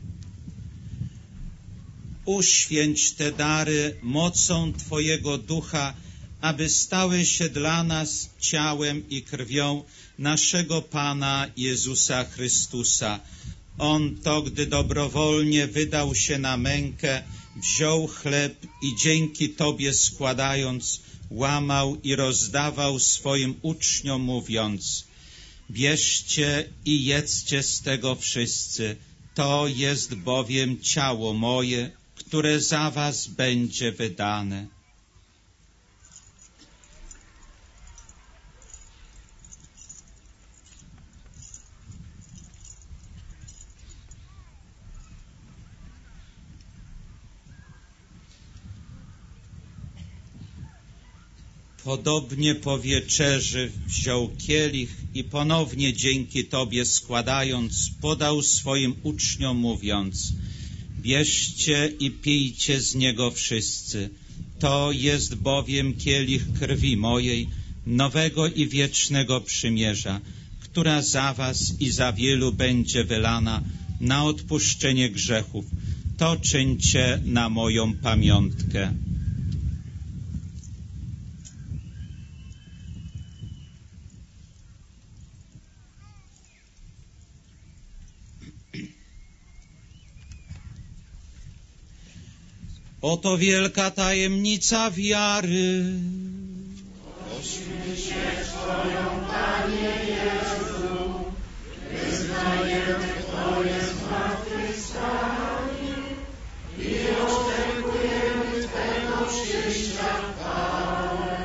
uświęć te dary mocą Twojego Ducha, aby stały się dla nas ciałem i krwią naszego Pana Jezusa Chrystusa. On to, gdy dobrowolnie wydał się na mękę, wziął chleb i dzięki Tobie składając, łamał i rozdawał swoim uczniom, mówiąc: bierzcie i jedzcie z tego wszyscy, to jest bowiem ciało moje, które za was będzie wydane. Podobnie po wieczerzy wziął kielich i ponownie dzięki Tobie składając, podał swoim uczniom, mówiąc: bierzcie i pijcie z niego wszyscy, to jest bowiem kielich krwi mojej, nowego i wiecznego przymierza, która za was i za wielu będzie wylana na odpuszczenie grzechów. To czyńcie na moją pamiątkę. Oto wielka tajemnica wiary. Prosimy Cię, Twoją, Panie Jezu, wyznajemy Twoje zmartwychwstanie i oczekujemy Twego przyjścia w chwale.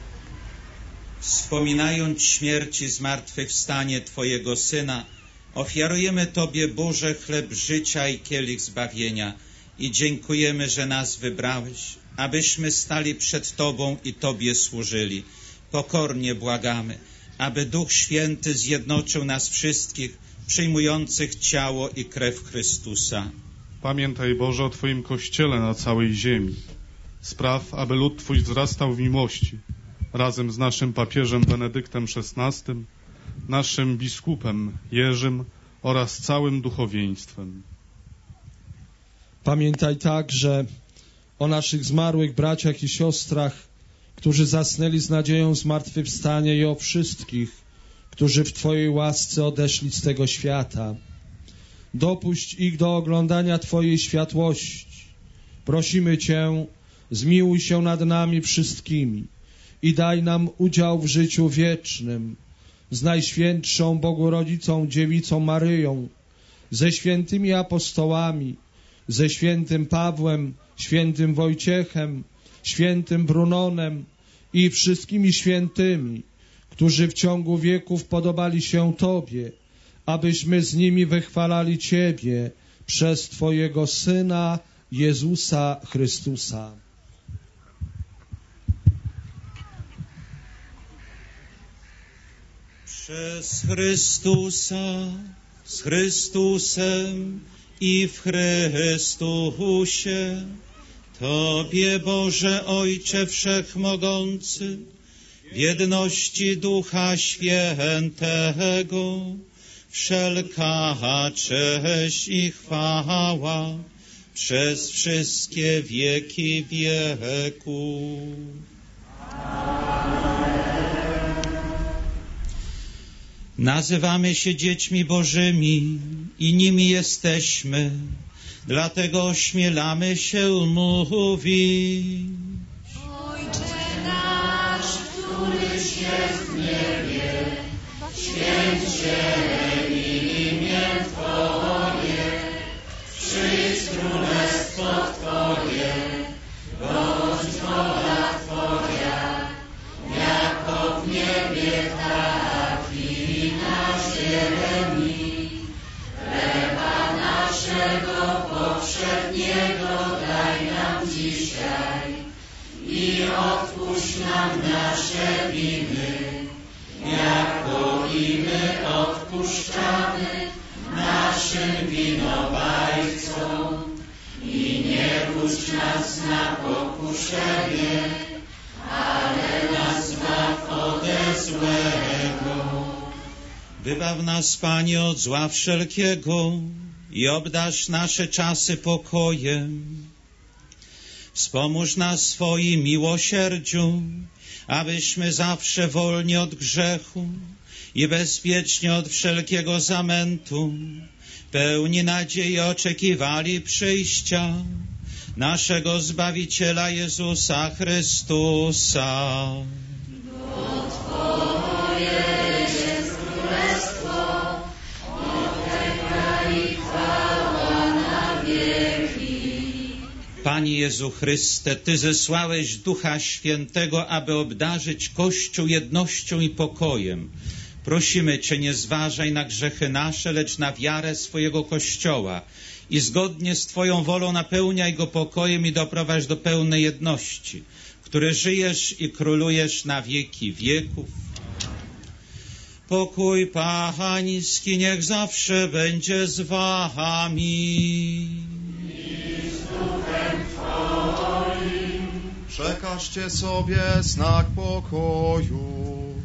Wspominając śmierć i zmartwychwstanie Twojego Syna, ofiarujemy Tobie, Boże, chleb życia i kielich zbawienia i dziękujemy, że nas wybrałeś, abyśmy stali przed Tobą i Tobie służyli. Pokornie błagamy, aby Duch Święty zjednoczył nas wszystkich, przyjmujących ciało i krew Chrystusa. Pamiętaj, Boże, o Twoim Kościele na całej ziemi. Spraw, aby lud Twój wzrastał w miłości, razem z naszym papieżem Benedyktem XVI, naszym biskupem Jerzym oraz całym duchowieństwem. Pamiętaj także o naszych zmarłych braciach i siostrach, którzy zasnęli z nadzieją zmartwychwstania, i o wszystkich, którzy w Twojej łasce odeszli z tego świata. Dopuść ich do oglądania Twojej światłości. Prosimy Cię, zmiłuj się nad nami wszystkimi i daj nam udział w życiu wiecznym z Najświętszą Bogu Rodzicą Dziewicą Maryją, ze świętymi apostołami, ze świętym Pawłem, świętym Wojciechem, świętym Brunonem i wszystkimi świętymi, którzy w ciągu wieków podobali się Tobie, abyśmy z nimi wychwalali Ciebie przez Twojego Syna Jezusa Chrystusa. Przez Chrystusa, z Chrystusem i w Chrystusie, Tobie, Boże Ojcze Wszechmogący, w jedności Ducha Świętego, wszelka cześć i chwała przez wszystkie wieki wieków. Nazywamy się dziećmi Bożymi i nimi jesteśmy, dlatego ośmielamy się mówić: Ojcze nasz, któryś jest w niebie, święć się imię Twoje, przyjdź królestwo Twoje, bądź wola Twoja, jako w niebie, tak i na ziemi. Chleba naszego powszedniego daj nam dzisiaj i odpuść nam nasze winy, jako i my odpuszczamy naszym winowajcom. I nie puść nas na pokuszenie, ale nas zbaw ode złego. Wybaw nas, Panie, od zła wszelkiego i obdarz nasze czasy pokojem. Wspomóż nas swoim miłosierdziu, abyśmy zawsze wolni od grzechu i bezpiecznie od wszelkiego zamętu, pełni nadziei oczekiwali przyjścia naszego Zbawiciela Jezusa Chrystusa. Bo Twoje jest królestwo, potęga i chwała na wieki. Panie Jezu Chryste, Ty zesłałeś Ducha Świętego, aby obdarzyć Kościół jednością i pokojem. Prosimy Cię, nie zważaj na grzechy nasze, lecz na wiarę swojego Kościoła i zgodnie z Twoją wolą napełniaj go pokojem i doprowadź do pełnej jedności, który żyjesz i królujesz na wieki wieków. Pokój Pański niech zawsze będzie z Wami. Przekażcie sobie znak pokoju.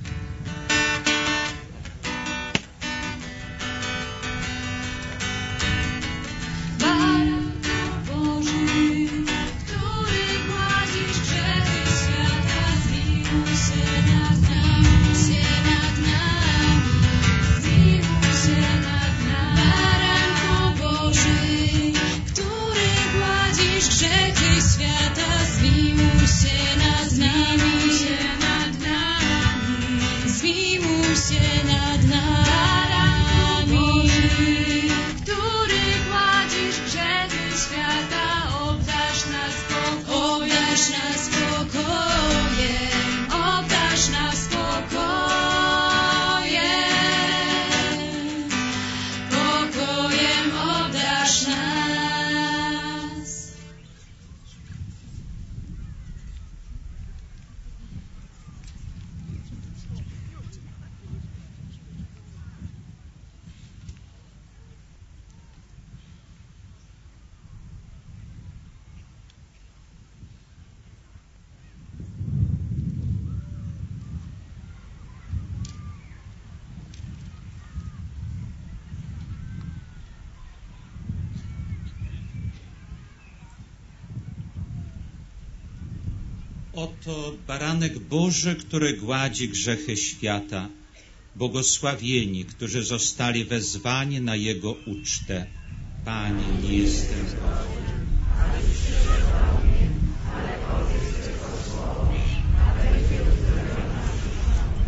Oto baranek Boży, który gładzi grzechy świata. Błogosławieni, którzy zostali wezwani na Jego ucztę. Panie, nie jestem godzien, abyś przyszedł do mnie, ale powiedz tylko słowo, a będzie uzdrowiona dusza moja.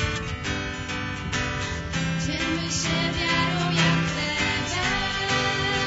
Dzielmy się wiarą jak chlebem.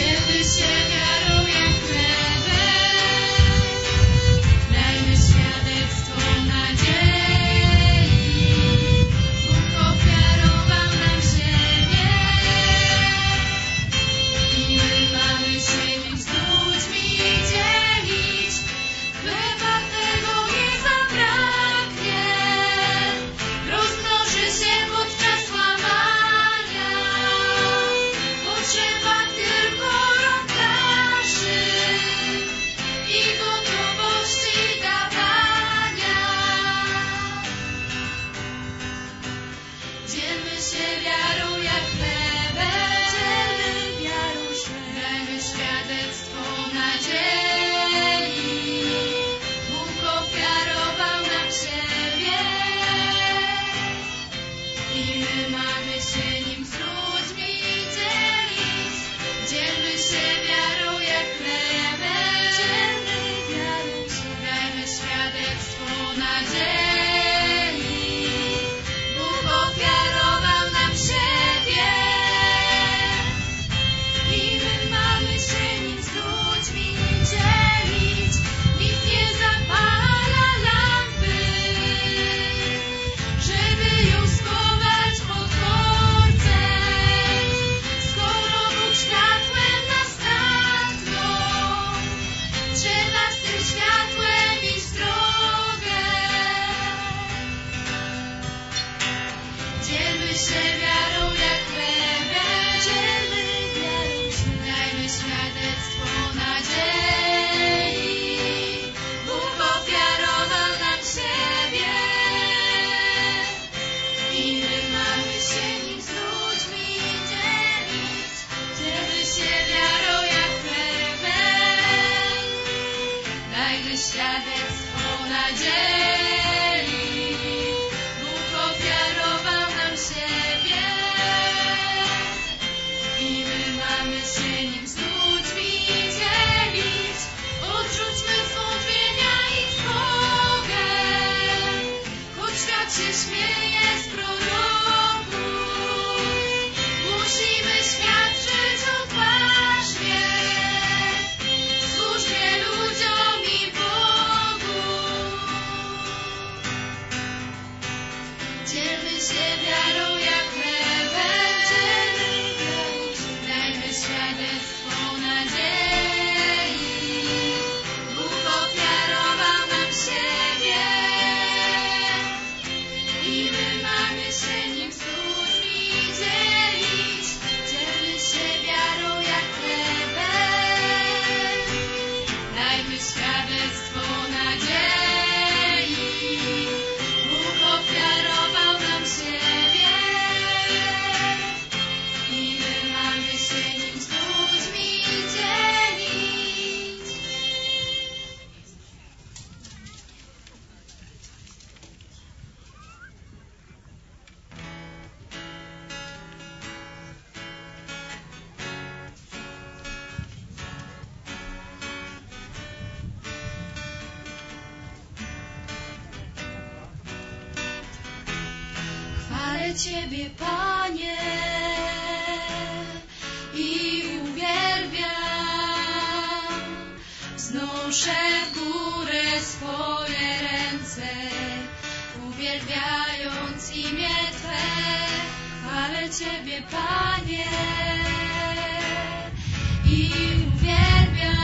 Ciebie, Panie, i uwielbiam. Wznoszę w górę swoje ręce, uwielbiając imię Twe. Chwalę Ciebie, Panie, i uwielbiam.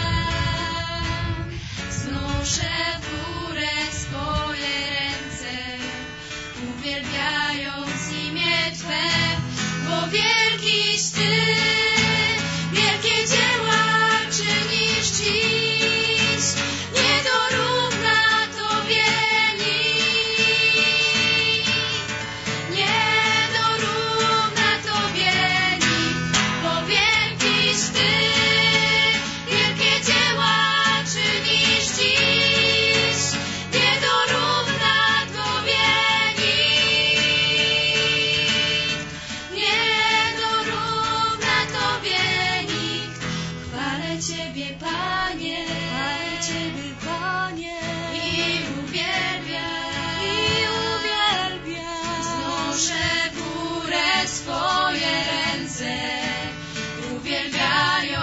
Wznoszę w górę swoje ręce, uwielbiając imię Twe, bo wielkiś Ty, wielkie dzieła czynisz dziś, nie dorówna Tobie nikt, nie dorówna Tobie nikt, bo wielkiś Ty, wielkie dzieła czynisz dziś, nie dorówna Tobie Ciebie, Panie, i uwielbiam, wznoszę w górę swoje ręce, uwielbiając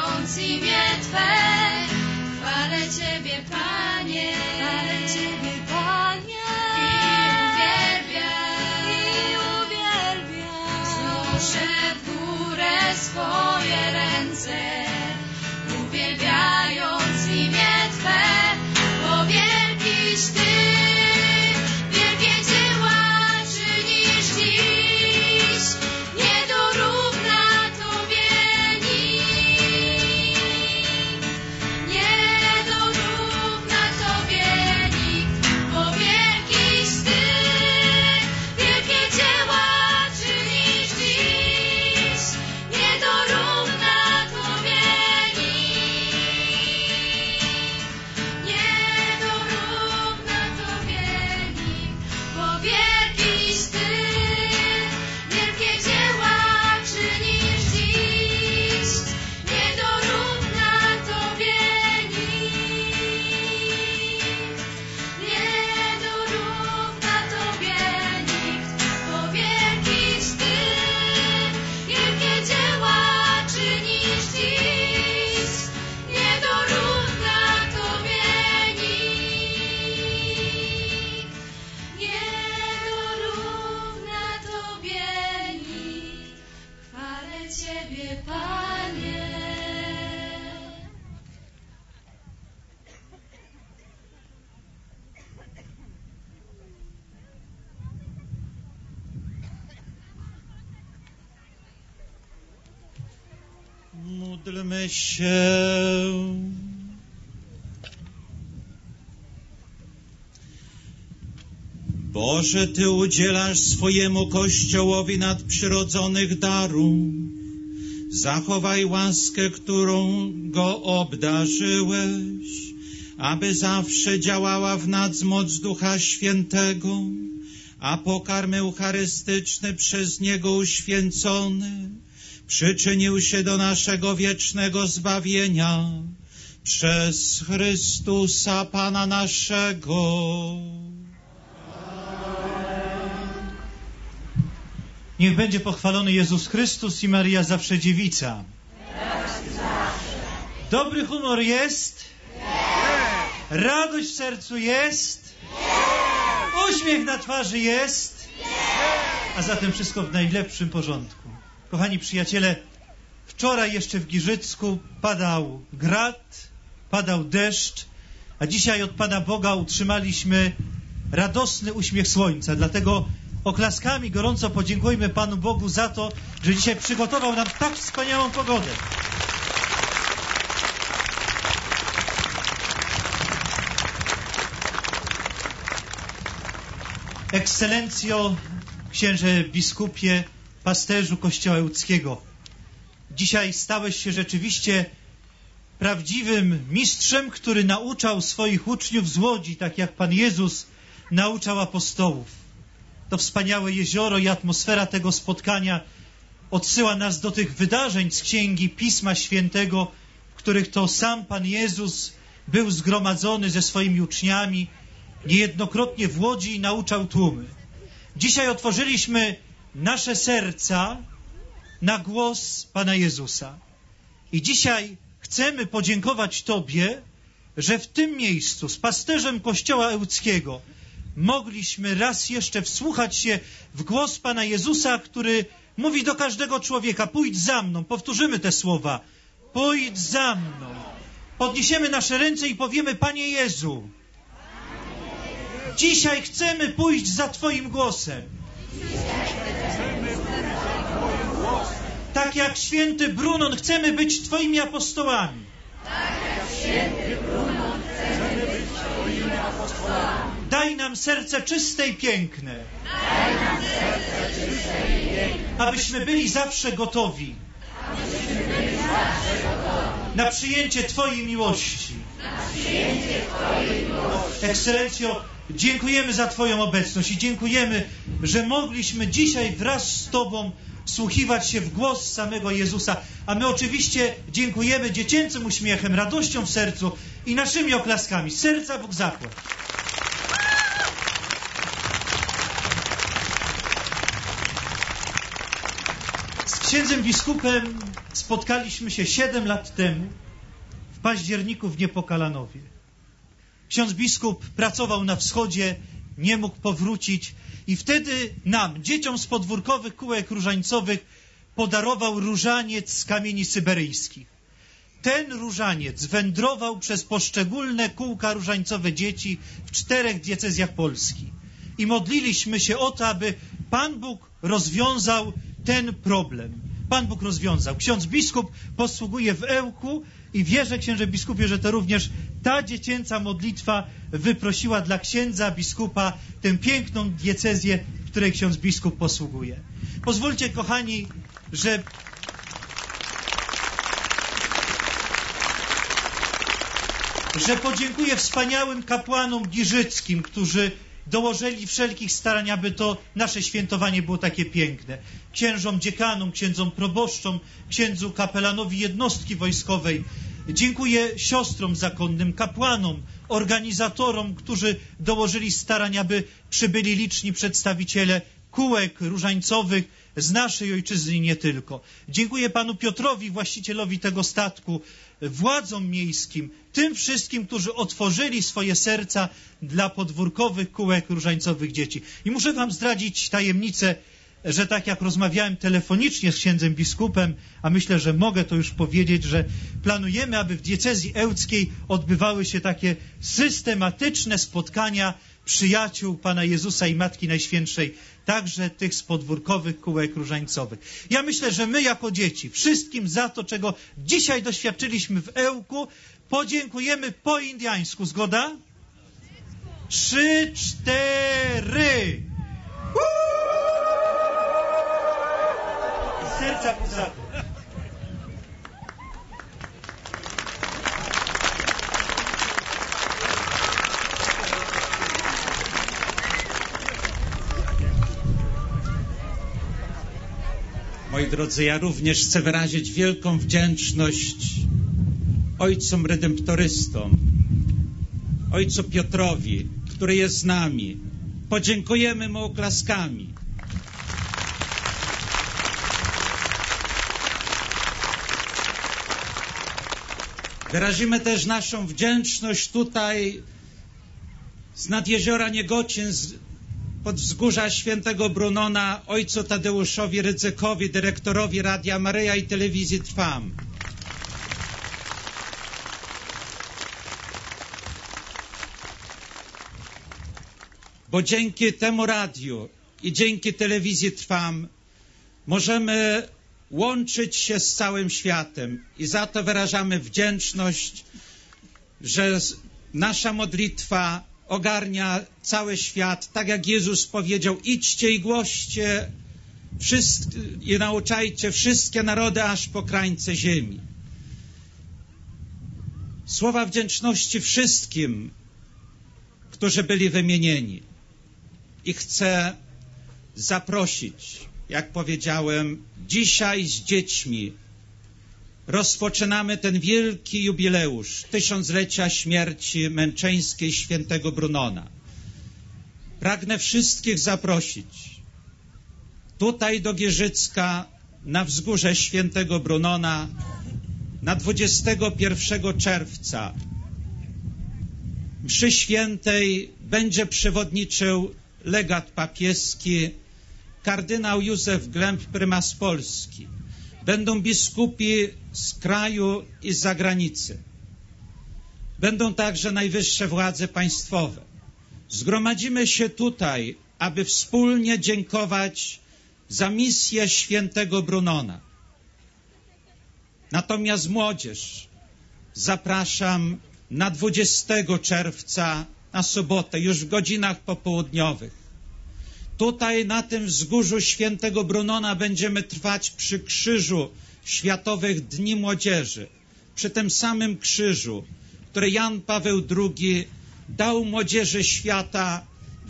Módlmy się. Boże, Ty udzielasz swojemu Kościołowi nadprzyrodzonych darów. Zachowaj łaskę, którą go obdarzyłeś, aby zawsze działała w nas moc Ducha Świętego, a pokarm eucharystyczny przez Niego uświęcony przyczynił się do naszego wiecznego zbawienia przez Chrystusa Pana naszego. Niech będzie pochwalony Jezus Chrystus i Maria Zawsze Dziewica. Dobry humor jest? Radość w sercu jest? Uśmiech na twarzy jest? A zatem wszystko w najlepszym porządku. Kochani przyjaciele, wczoraj jeszcze w Giżycku padał grad, padał deszcz, a dzisiaj od Pana Boga utrzymaliśmy radosny uśmiech słońca. Dlatego oklaskami gorąco podziękujmy Panu Bogu za to, że dzisiaj przygotował nam tak wspaniałą pogodę. Ekscelencjo, księże biskupie, pasterzu Kościoła Ełckiego. Dzisiaj stałeś się rzeczywiście prawdziwym mistrzem, który nauczał swoich uczniów z łodzi, tak jak Pan Jezus nauczał apostołów. To wspaniałe jezioro i atmosfera tego spotkania odsyła nas do tych wydarzeń z Księgi Pisma Świętego, w których to sam Pan Jezus był zgromadzony ze swoimi uczniami, niejednokrotnie w łodzi i nauczał tłumy. Dzisiaj otworzyliśmy nasze serca na głos Pana Jezusa. I dzisiaj chcemy podziękować Tobie, że w tym miejscu z pasterzem Kościoła Ełckiego mogliśmy raz jeszcze wsłuchać się w głos Pana Jezusa, który mówi do każdego człowieka: pójdź za mną. Powtórzymy te słowa: pójdź za mną. Podniesiemy nasze ręce i powiemy: Panie Jezu, dzisiaj chcemy pójść za Twoim głosem. Tak jak święty Brunon chcemy być Twoimi apostołami. Daj nam serce czyste i piękne. Abyśmy byli zawsze gotowi na przyjęcie Twojej miłości. Ekscelencjo, dziękujemy za Twoją obecność i dziękujemy, że mogliśmy dzisiaj wraz z Tobą wsłuchiwać się w głos samego Jezusa. A my oczywiście dziękujemy dziecięcym uśmiechem, radością w sercu i naszymi oklaskami. Z serca Bóg zapłać. Z księdzem biskupem spotkaliśmy się 7 lat temu w październiku w Niepokalanowie. Ksiądz biskup pracował na wschodzie, nie mógł powrócić i wtedy nam, dzieciom z podwórkowych kółek różańcowych, podarował różaniec z kamieni syberyjskich. Ten różaniec wędrował przez poszczególne kółka różańcowe dzieci w 4 diecezjach Polski. I modliliśmy się o to, aby Pan Bóg rozwiązał ten problem. Pan Bóg rozwiązał. Ksiądz biskup posługuje w Ełku i wierzę, księże biskupie, że to również ta dziecięca modlitwa wyprosiła dla księdza biskupa tę piękną diecezję, w której ksiądz biskup posługuje. Pozwólcie, kochani, że podziękuję wspaniałym kapłanom giżyckim, którzy dołożyli wszelkich starań, aby to nasze świętowanie było takie piękne. Księżom dziekanom, księdzom proboszczom, księdzu kapelanowi jednostki wojskowej. Dziękuję siostrom zakonnym, kapłanom, organizatorom, którzy dołożyli starań, aby przybyli liczni przedstawiciele kółek różańcowych z naszej ojczyzny i nie tylko. Dziękuję panu Piotrowi, właścicielowi tego statku, władzom miejskim, tym wszystkim, którzy otworzyli swoje serca dla podwórkowych kółek różańcowych dzieci. I muszę wam zdradzić tajemnicę, że tak jak rozmawiałem telefonicznie z księdzem biskupem, a myślę, że mogę to już powiedzieć, że planujemy, aby w diecezji ełckiej odbywały się takie systematyczne spotkania przyjaciół Pana Jezusa i Matki Najświętszej, także tych z podwórkowych kółek różańcowych. Ja myślę, że my jako dzieci wszystkim za to, czego dzisiaj doświadczyliśmy w Ełku, podziękujemy po indiańsku. Zgoda? 3, 4. Serca poza. Moi drodzy, ja również chcę wyrazić wielką wdzięczność ojcom redemptorystom, ojcu Piotrowi, który jest z nami. Podziękujemy mu oklaskami. Wyrazimy też naszą wdzięczność tutaj z nad jeziora Niegocin, pod wzgórza Świętego Brunona, ojcu Tadeuszowi Rydzykowi, dyrektorowi Radia Maryja i Telewizji Trwam. Bo dzięki temu radiu i dzięki Telewizji Trwam możemy łączyć się z całym światem i za to wyrażamy wdzięczność, że nasza modlitwa ogarnia cały świat, tak jak Jezus powiedział: idźcie i głoście i nauczajcie wszystkie narody aż po krańce ziemi. Słowa wdzięczności wszystkim, którzy byli wymienieni. I chcę zaprosić, jak powiedziałem, dzisiaj z dziećmi rozpoczynamy ten wielki jubileusz, 1000-lecia śmierci męczeńskiej świętego Brunona. Pragnę wszystkich zaprosić tutaj do Giżycka, na wzgórze świętego Brunona, na 21 czerwca. Mszy świętej będzie przewodniczył legat papieski, kardynał Józef Glęb, prymas Polski. Będą biskupi z kraju i z zagranicy. Będą także najwyższe władze państwowe. Zgromadzimy się tutaj, aby wspólnie dziękować za misję świętego Brunona. Natomiast młodzież zapraszam na 20 czerwca, na sobotę, już w godzinach popołudniowych. Tutaj na tym wzgórzu świętego Brunona będziemy trwać przy krzyżu Światowych Dni Młodzieży. Przy tym samym krzyżu, który Jan Paweł II dał młodzieży świata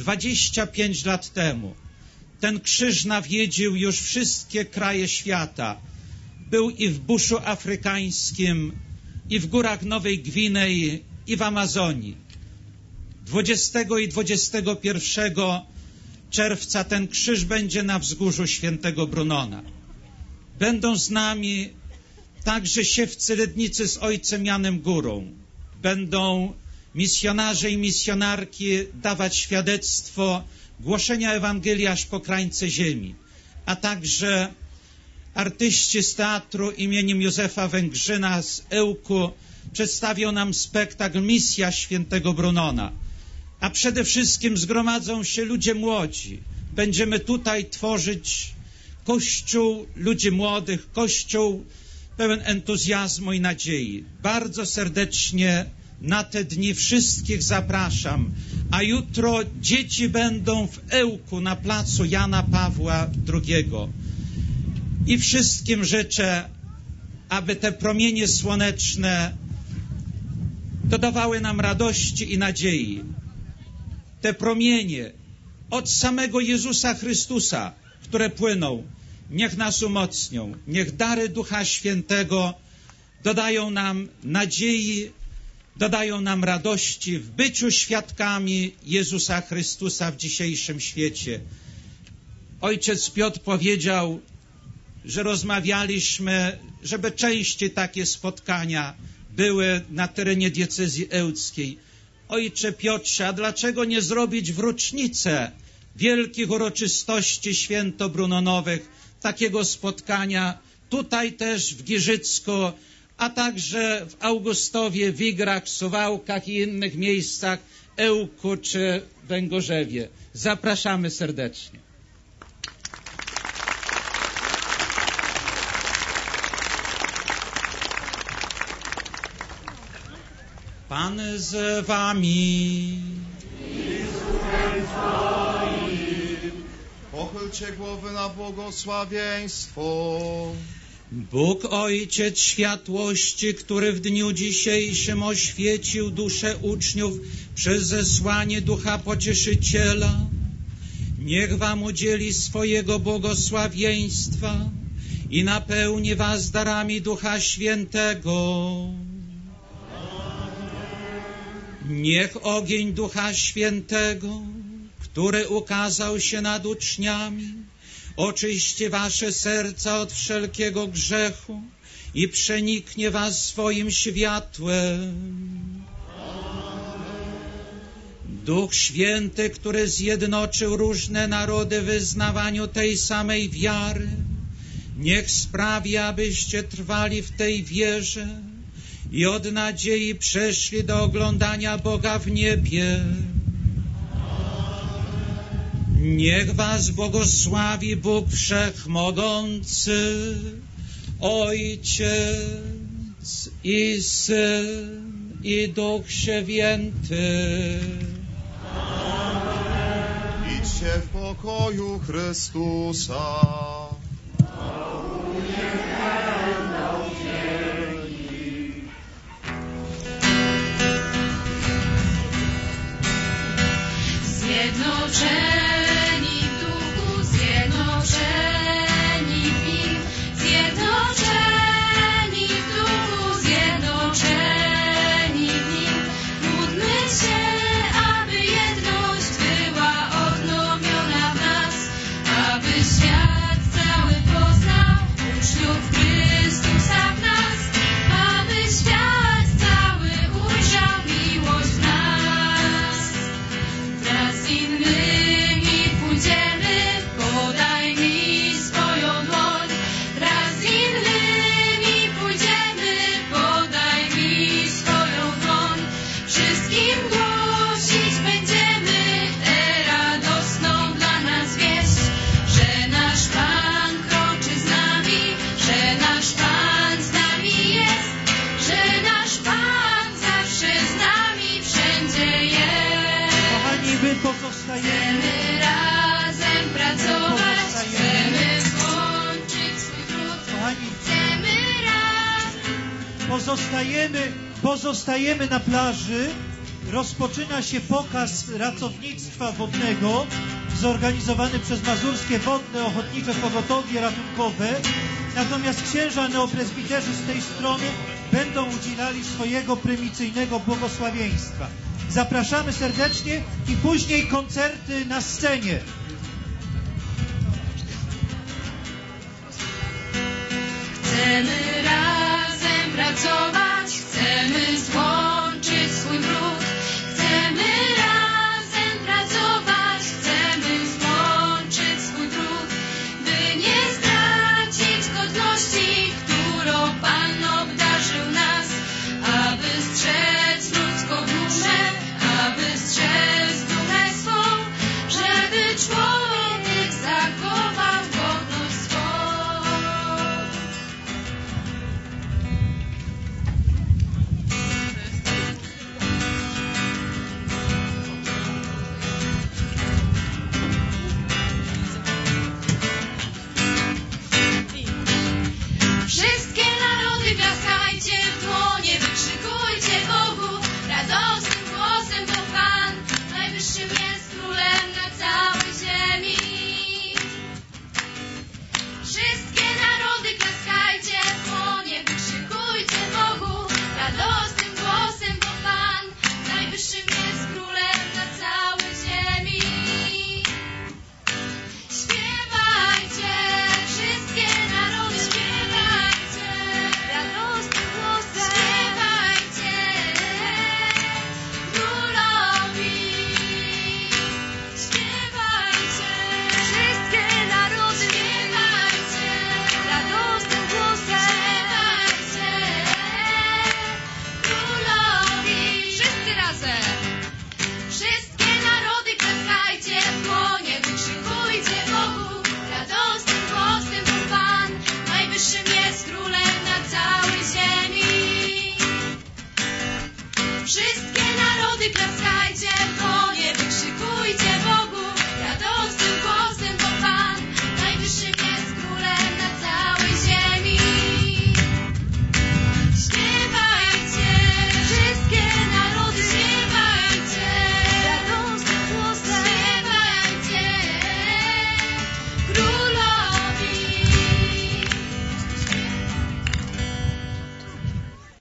25 lat temu. Ten krzyż nawiedził już wszystkie kraje świata. Był i w buszu afrykańskim, i w górach Nowej Gwinei, i w Amazonii. 20 i 21 czerwca ten krzyż będzie na wzgórzu świętego Brunona. Będą z nami także siewcy Lednicy z ojcem Janem Górą. Będą misjonarze i misjonarki dawać świadectwo głoszenia Ewangelii aż po krańce ziemi, a także artyści z teatru imieniem Józefa Węgrzyna z Ełku przedstawią nam spektakl Misja świętego Brunona. A przede wszystkim zgromadzą się ludzie młodzi. Będziemy tutaj tworzyć kościół ludzi młodych, kościół pełen entuzjazmu i nadziei. Bardzo serdecznie na te dni wszystkich zapraszam. A jutro dzieci będą w Ełku na placu Jana Pawła II. I wszystkim życzę, aby te promienie słoneczne dodawały nam radości i nadziei. Te promienie od samego Jezusa Chrystusa, które płyną, niech nas umocnią. Niech dary Ducha Świętego dodają nam nadziei, dodają nam radości w byciu świadkami Jezusa Chrystusa w dzisiejszym świecie. Ojciec Piotr powiedział, że rozmawialiśmy, żeby częściej takie spotkania były na terenie diecezji ełckiej. Ojcze Piotrze, a dlaczego nie zrobić w rocznicę wielkich uroczystości świętobrunonowych takiego spotkania tutaj też w Giżycku, a także w Augustowie, Wigrach, Suwałkach i innych miejscach Ełku czy Węgorzewie. Zapraszamy serdecznie. Pan z wami. Pochylcie głowy na błogosławieństwo. Bóg Ojciec światłości, który w dniu dzisiejszym oświecił dusze uczniów przez zesłanie Ducha Pocieszyciela, niech wam udzieli swojego błogosławieństwa i napełni was darami Ducha Świętego. Niech ogień Ducha Świętego, który ukazał się nad uczniami, oczyści wasze serca od wszelkiego grzechu i przeniknie was swoim światłem. Duch Święty, który zjednoczył różne narody w wyznawaniu tej samej wiary, niech sprawi, abyście trwali w tej wierze i od nadziei przeszli do oglądania Boga w niebie. Niech was błogosławi Bóg Wszechmogący, Ojciec i Syn i Duch Święty. Idźcie w pokoju Chrystusa. Zjednoczeni w duchu, zjednoczeni w nim, zjednoczeni w duchu, zjednoczeni w nim. Módlmy się, aby jedność była odnowiona w nas, aby świat cały poznał uczniów Chrystusa w nas, aby świat cały ujrzał miłość w nas. Wraz z innymi pójdziemy, podaj mi swoją dłoń. Wraz z innymi pójdziemy, podaj mi swoją dłoń. Wszystkim głosić będziemy tę radosną dla nas wieść, że nasz Pan kroczy z nami, że nasz Pan z nami jest, że nasz Pan zawsze z nami wszędzie jest. Kochani, my pozostajemy. Chcemy razem pracować, chcemy skończyć swój trud. Kochani, Chcemy razem. pozostajemy na plaży. Rozpoczyna się pokaz ratownictwa wodnego zorganizowany przez Mazurskie Wodne Ochotnicze Pogotowie Ratunkowe. Natomiast księża neopresbiterzy z tej strony będą udzielali swojego prymicyjnego błogosławieństwa. Zapraszamy serdecznie i później koncerty na scenie. Chcemy razem pracować.